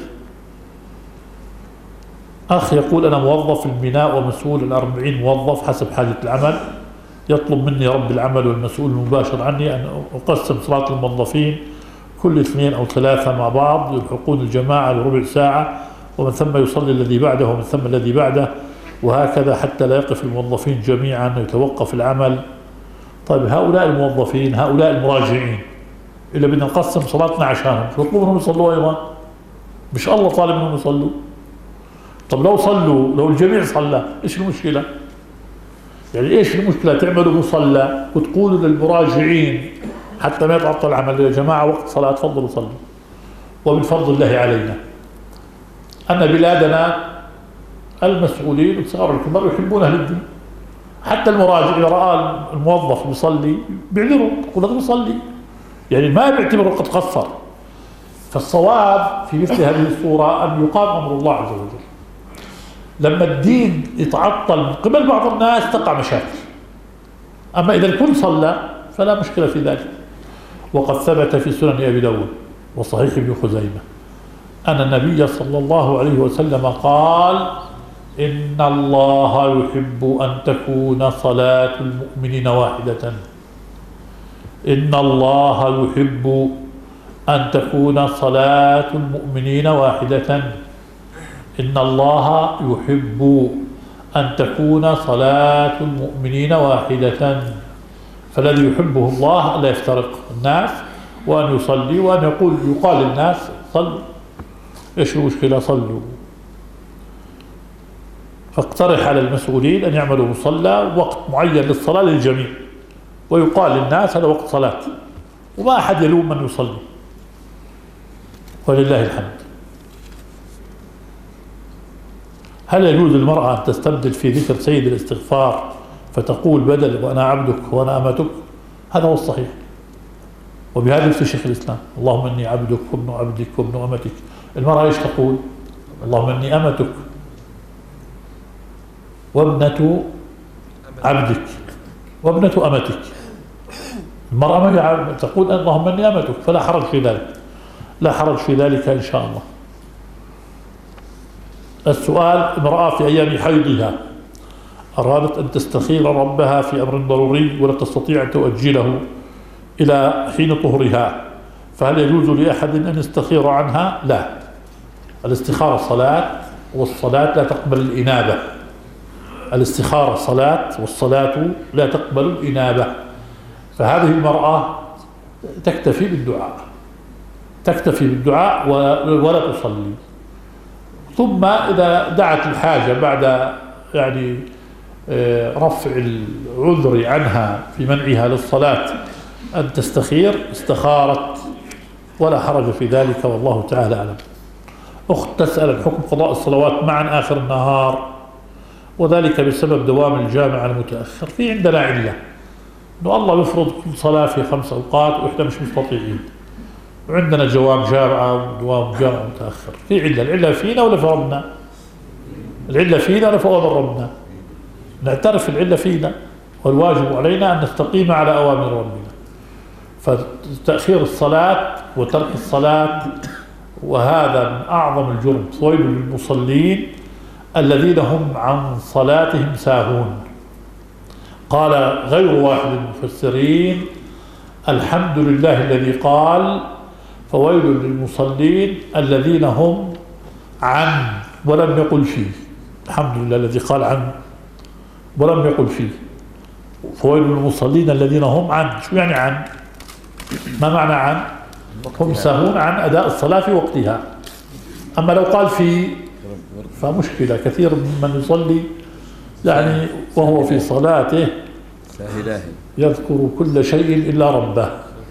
أخ يقول أنا موظف في البناء ومسؤول عن أربعين موظف حسب حاجة العمل، يطلب مني رب العمل والمسؤول المباشر عني أن أقسم صلاة الموظفين كل اثنين أو ثلاثة مع بعض يلحقون الجماعة لربع ساعة، ومن ثم يصلي الذي بعده ومن ثم الذي بعده، وهكذا حتى لا يقف الموظفين جميعا ويتوقف العمل. طيب هؤلاء الموظفين هؤلاء المراجعين إلا بدنا نقسم صلاتنا عشانهم، شو مطلوب منهم يصلوا أيضا؟ مش الله طالب منهم يصلوا. طب لو صلوا، لو الجميع صلى، إيش المشكلة؟ يعني إيش المشكلة تعملوا مصلى وتقولوا للمراجعين حتى ما يتعطل العمل، يا جماعة وقت صلاة تفضلوا صلوا ومن فضل الله علينا أن بلادنا المسؤولين والصغار الكبار يحبون أهل الدين. حتى المراجع إذا رأى الموظف بيصلي بيعذره، يقول هذا بيصلي، يعني ما بيعتبره قد قصر. فالصواب في مثل هذه الصورة أن يقام أمر الله عز وجل. لما الدين يتعطل من قبل بعض الناس تقع مشاكل، أما إذا الكل صلى فلا مشكلة في ذلك. وقد ثبت في سنن أبي داود وصحيح ابن خزيمة أن النبي صلى الله عليه وسلم قال: إن الله يحب أن تكون صلاة المؤمنين واحدة. إن الله يحب أن تكون صلاة المؤمنين واحدة. إن الله يحب أن تكون صلاة المؤمنين واحدة. فالذي يحبه الله لا يفترق الناس، وأن يصلي وأن يقول يقال للناس صلوا. إيش المشكلة؟ صلوا. فاقترح على المسؤولين أن يعملوا مصلى وقت معين للصلاة للجميع، ويقال للناس هذا وقت صلاة، وما أحد يلوم من يصلي، ولله الحمد. هل يجوز للمرأة أن تستبدل في ذكر سيد الاستغفار فتقول بدل وأنا عبدك وأنا أمتك؟ هذا هو الصحيح، وبهذا يفتي شيخ الإسلام: اللهم إني عبدك وابن عبدك وابن أمتك. المرأة إيش تقول؟ اللهم إني أمتك وابنة عبدك وابنة أمتك. المرأة ما تقول اللهم إني أمتك، فلا حرج في ذلك، لا حرج في ذلك إن شاء الله. السؤال: امرأة في أيام حيضها أرادت أن تستخير ربها في أمر ضروري ولا تستطيع أن تؤجله إلى حين طهرها، فهل يجوز لأحد أن يستخير عنها؟ لا. الاستخارة صلاة، والصلاة لا تقبل الإنابة. الاستخارة صلاة، والصلاة لا تقبل الإنابة. فهذه المرأة تكتفي بالدعاء، تكتفي بالدعاء ولا تصلي. ثم إذا دعت الحاجة بعد يعني رفع العذر عنها في منعها للصلاة أن تستخير، استخارت ولا حرج في ذلك، والله تعالى أعلم. أخت تسأل عن حكم قضاء الصلوات معا آخر النهار، وذلك بسبب دوام الجامع المتأخر. في عندنا علة إنه الله يفرض كل صلاة في خمس أوقات وإحنا مش مستطيعين، وعندنا جواب جامعة ودوام جامعة متأخر. في علة، العلة فينا ولا في ربنا؟ العلة فينا ولا في أوامر ربنا؟ نعترف العلة فينا، والواجب علينا أن نستقيم على أوامر ربنا. فتأخير الصلاة وترك الصلاة وهذا من أعظم الجرم. ويل للمصلين الذين هم عن صلاتهم ساهون. قال غير واحد من المفسرين: الحمد لله الذي قال فويل للمصلين الذين هم عن، ولم يقل فيه. الحمد لله الذي قال عن ولم يقل فيه. فويل للمصلين الذين هم عن، شو يعني عن؟ ما معنى عن؟ هم ساهون عن أداء الصلاة في وقتها. أما لو قال في فمشكلة. كثير من يصلي يعني وهو في صلاته يذكر كل شيء إلا ربه.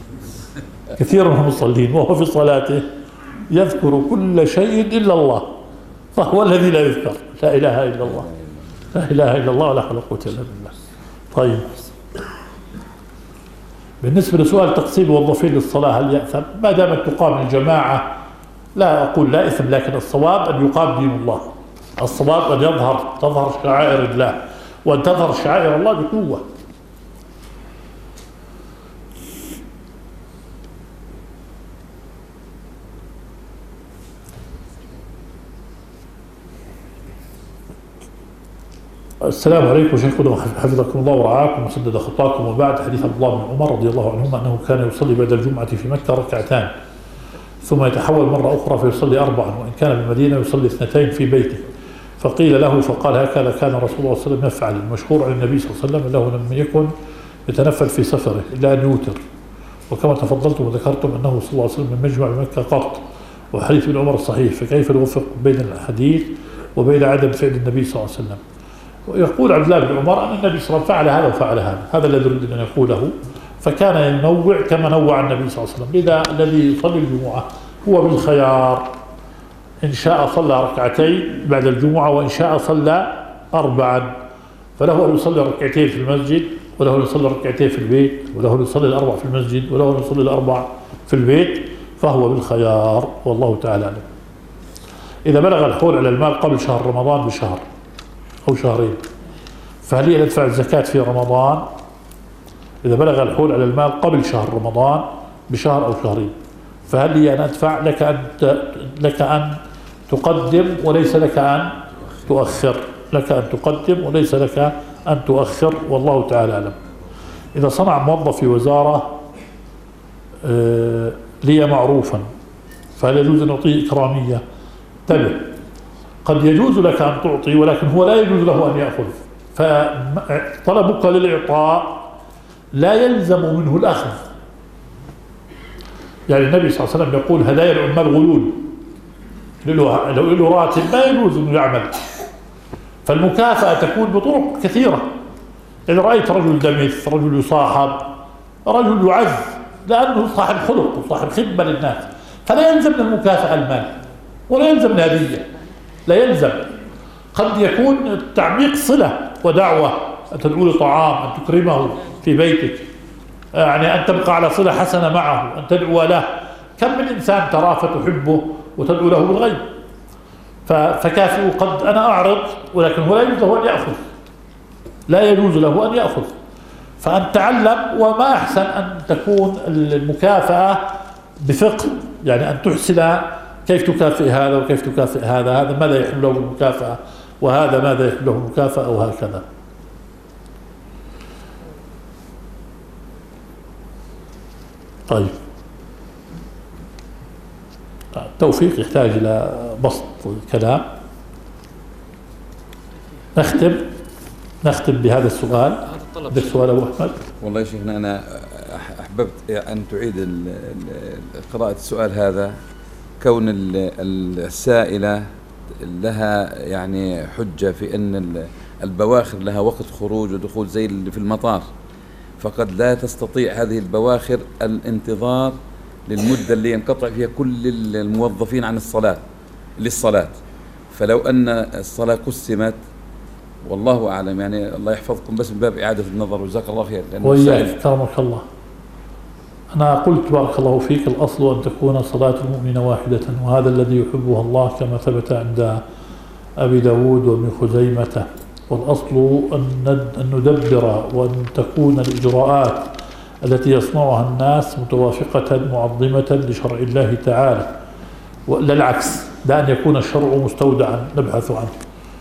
كثير من المصلين وهو في صلاته يذكر كل شيء إلا الله، فهو الذي لا يذكر. لا إله إلا الله، لا إله إلا الله، ولا حول ولا قوة إلا بالله. طيب، بالنسبة لسؤال تقسيم الوظيفين للصلاة هل يأثم؟ ما دامت تقام الجماعة لا أقول لا إثم، لكن الصواب أن يقام دين الله. الصواب أن يظهر تظهر شعائر الله، وأن تظهر شعائر الله بقوة. السلام عليكم شيخنا، حفظكم الله ورعاكم وسدد خطاكم. وبعد، حديث عبد الله بن عمر رضي الله عنهما أنه كان يصلي بعد الجمعة في مكة ركعتان ثم يتحول مرة أخرى فيصلي أربعا، وإن كان بالمدينة يصلي اثنتين في بيته. فقيل له فقال: هكذا كان رسول الله صلى الله عليه وسلم يفعل. المشهور عن النبي صلى الله عليه وسلم أنه لم يكن يتنفل في سفره إلا أن يوتر، وكما تفضلتم وذكرتم أنه صلى الله عليه وسلم من مجمع بمكة قط، وحديث ابن عمر الصحيح، فكيف نوفق بين الحديث وبين عدم فعل النبي صلى الله عليه وسلم؟ ويقول عبد الله بن عمر أن النبي صلى الله عليه وسلم فعل هذا وفعل هذا، هذا الذي يريد أن يقوله، فكان ينوع كما نوع النبي صلى الله عليه وسلم. لذا الذي يصلي الجمعة هو بالخيار، إن شاء صلى ركعتين بعد الجمعة وإن شاء صلى أربعا، فله أن يصلي ركعتين في المسجد، وله أن يصلي ركعتين في البيت، وله أن يصلي الأربع في المسجد، وله أن يصلي الأربع في البيت، فهو بالخيار والله تعالى أعلم. إذا بلغ الحول على المال قبل شهر رمضان بشهر أو شهرين، فهل هي ندفع الزكاة في رمضان؟ إذا بلغ الحول على المال قبل شهر رمضان بشهر أو شهرين، فهل هي أن أدفع؟ لك أن لك أن تقدم وليس لك أن تؤخر، لك أن تقدم وليس لك أن تؤخر والله تعالى أعلم. إذا صنع موظف في وزارة لي معروفا، فهل يجوز أن أعطيه إكرامية؟ انتبه، قد يجوز لك أن تعطي ولكن هو لا يجوز له أن يأخذ، فطلبك للإعطاء لا يلزم منه الأخذ. يعني النبي صلى الله عليه وسلم يقول هدايا العمال غلول، لو له راتب ما يجوز أنه يعمل، فالمكافأة تكون بطرق كثيرة. إذا رأيت رجل دمث، رجل يصاحب، رجل يعز لأنه صاحب خلق وصاحب خدمة للناس، فلا يلزم من المكافأة المال ولا يلزم الهدية، لا يلزم. قد يكون التعميق صلة ودعوة، أن تدعو له طعام، أن تكرمه في بيتك، يعني أن تبقى على صلة حسنة معه، أن تدعو له. كم من إنسان تراه فتحبه وتدعو له بالغيب، فكافئه. قد أنا أعرض ولكن هو لا يجوز له أن يأخذ، لا يجوز له أن يأخذ، فأن تعلم. وما أحسن أن تكون المكافأة بفقه، يعني أن تحسن كيف تكافئ هذا وكيف تكافئ هذا، هذا ماذا يحل له المكافأة وهذا ماذا يحل له المكافأة وهكذا. طيب، التوفيق يحتاج إلى بسط كلام. نختم نختم بهذا السؤال. بدك سؤال أبو أحمد؟ والله يا شيخنا أنا أحببت أن تعيد قراءة السؤال هذا، كون السائلة لها يعني حجة في أن البواخر لها وقت خروج ودخول زي اللي في المطار، فقد لا تستطيع هذه البواخر الانتظار للمدة اللي ينقطع فيها كل الموظفين عن الصلاة للصلاة. فلو أن الصلاة قسمت، والله أعلم، يعني الله يحفظكم، بس من باب إعادة النظر، وجزاك الله خير. وإياك كرمك الله. أنا قلت بارك الله فيك، الأصل أن تكون صلاة المؤمن واحدة، وهذا الذي يحبه الله كما ثبت عند أبي داود وابن خزيمة. والأصل أن ندبر وأن تكون الإجراءات التي يصنعها الناس متوافقة معظمة لشرع الله تعالى، لا العكس، لا أن يكون الشرع مستودعا نبحث عنه.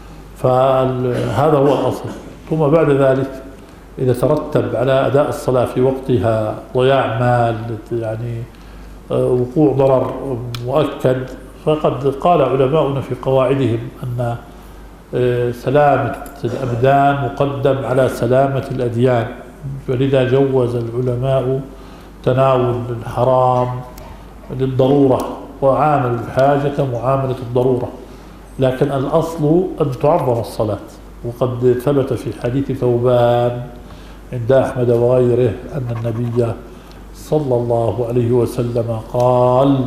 فهذا هو الأصل. ثم بعد ذلك إذا ترتب على أداء الصلاة في وقتها ضياع مال، يعني وقوع ضرر مؤكد، فقد قال علماؤنا في قواعدهم أن سلامة الأبدان مقدم على سلامة الأديان، فلذا جوز العلماء تناول الحرام للضرورة، وعامل الحاجة معاملة الضرورة. لكن الأصل أن تعظم الصلاة، وقد ثبت في حديث ثوبان عند أحمد وغيره أن النبي صلى الله عليه وسلم قال: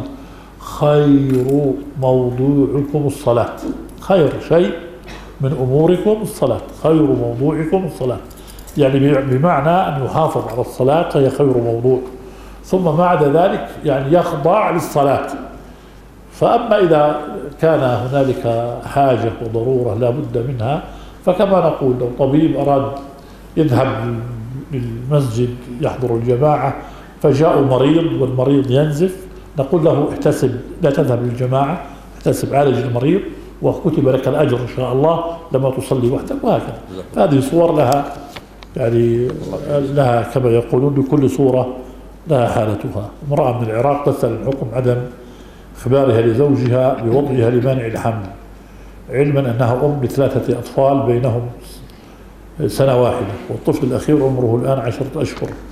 خير موضوعكم الصلاة، خير شيء من أموركم الصلاة، خير موضوعكم الصلاة، يعني بمعنى أن يحافظ على الصلاة هي خير موضوع، ثم بعد ذلك يعني يخضع للصلاة. فأما إذا كان هنالك حاجة وضرورة لا بد منها، فكما نقول لو طبيب أراد يذهب للمسجد يحضر الجماعة فجاء مريض والمريض ينزف، نقول له احتسب، لا تذهب للجماعة، احتسب، عالج المريض وكتب لك الأجر إن شاء الله لما تصلي وحدك، وهكذا. هذه صور لها يعني لها كما يقولون لكل صورة لها حالتها. امرأة من العراق مثل الحكم عدم إخبارها لزوجها بوضعها لمانع الحمل، علما أنها أم لثلاثة أطفال بينهم سنة واحدة، والطفل الأخير عمره الآن عشرة أشهر،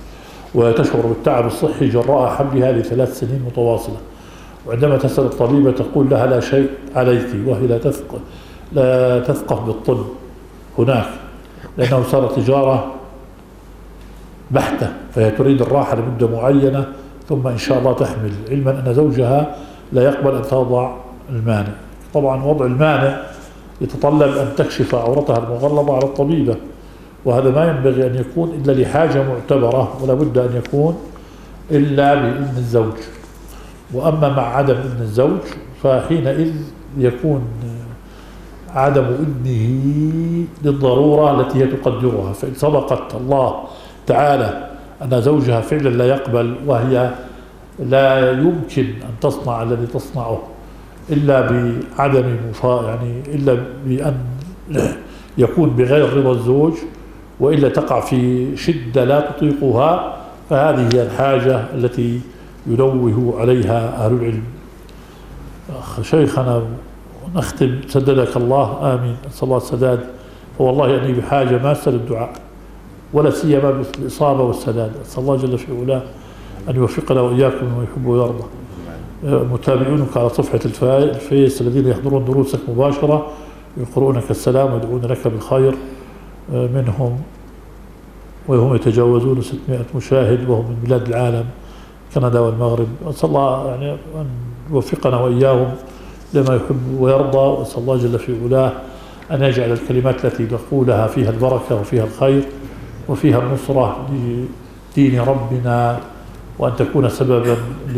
وتشعر بالتعب الصحي جراء حملها لثلاث سنين متواصلة، وعندما تسأل الطبيبة تقول لها لا شيء عليك، وهي لا تثق لا تثقف بالطب هناك لأنه صار تجارة بحتة، فهي تريد الراحة لمدة معينة ثم إن شاء الله تحمل، علما أن زوجها لا يقبل أن تضع المانع. طبعا وضع المانع يتطلب أن تكشف عورتها المغلظة على الطبيبة، وهذا ما ينبغي أن يكون إلا لحاجة معتبرة، ولا بد أن يكون إلا بإذن الزوج. وأما مع عدم إذن الزوج فحينئذ يكون عدم إذنه للضرورة التي هي تقدرها، فإن صدقت الله تعالى أن زوجها فعلا لا يقبل وهي لا يمكن أن تصنع الذي تصنعه إلا بعدم يعني إلا بأن يكون بغير رضا الزوج، وإلا تقع في شدة لا تطيقها، فهذه هي الحاجة التي ينوه عليها أهل العلم. أخ شيخنا نختم سددك الله، آمين، نسأل الله السداد، فوالله أني بحاجة ما أسأل الدعاء ولا سيما بالإصابة والسداد. أسأل الله جل في علاه أن يوفقنا وإياكم لما يحب ويرضى. متابعونك على صفحة الفيس الذين يحضرون دروسك مباشرة يقرؤونك السلام ويدعون لك بالخير، منهم وهم يتجاوزون ستمائة مشاهد وهم من بلاد العالم، كندا والمغرب. أسأل الله يعني أن يوفقنا وإياهم لما يحب ويرضى، وأسأل الله جل في علاه أن يجعل الكلمات التي نقولها فيها البركة وفيها الخير وفيها النصرة لدين ربنا، وأن تكون سببا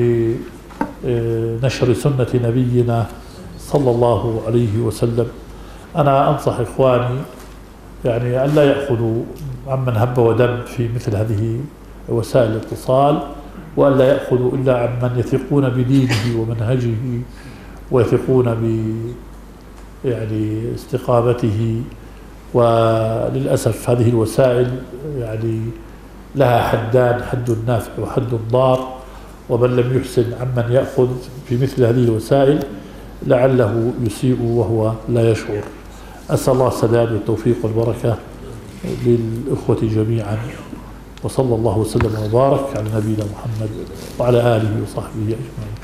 لنشر سنة نبينا صلى الله عليه وسلم. أنا أنصح إخواني يعني أن لا يأخذوا عمن هب ودب في مثل هذه وسائل الاتصال، وأن لا يأخذوا إلا عمن يثقون بدينه ومنهجه ويثقون ب يعني استقامته. وللأسف هذه الوسائل يعني لها حدان، حد نافع وحد ضار، ومن لم يحسن عمن يأخذ في مثل هذه الوسائل لعله يسيء وهو لا يشعر. أسأل الله السداد والتوفيق والبركة للإخوة جميعا، وصلى الله وسلم وبارك على نبينا محمد وعلى آله وصحبه أجمعين.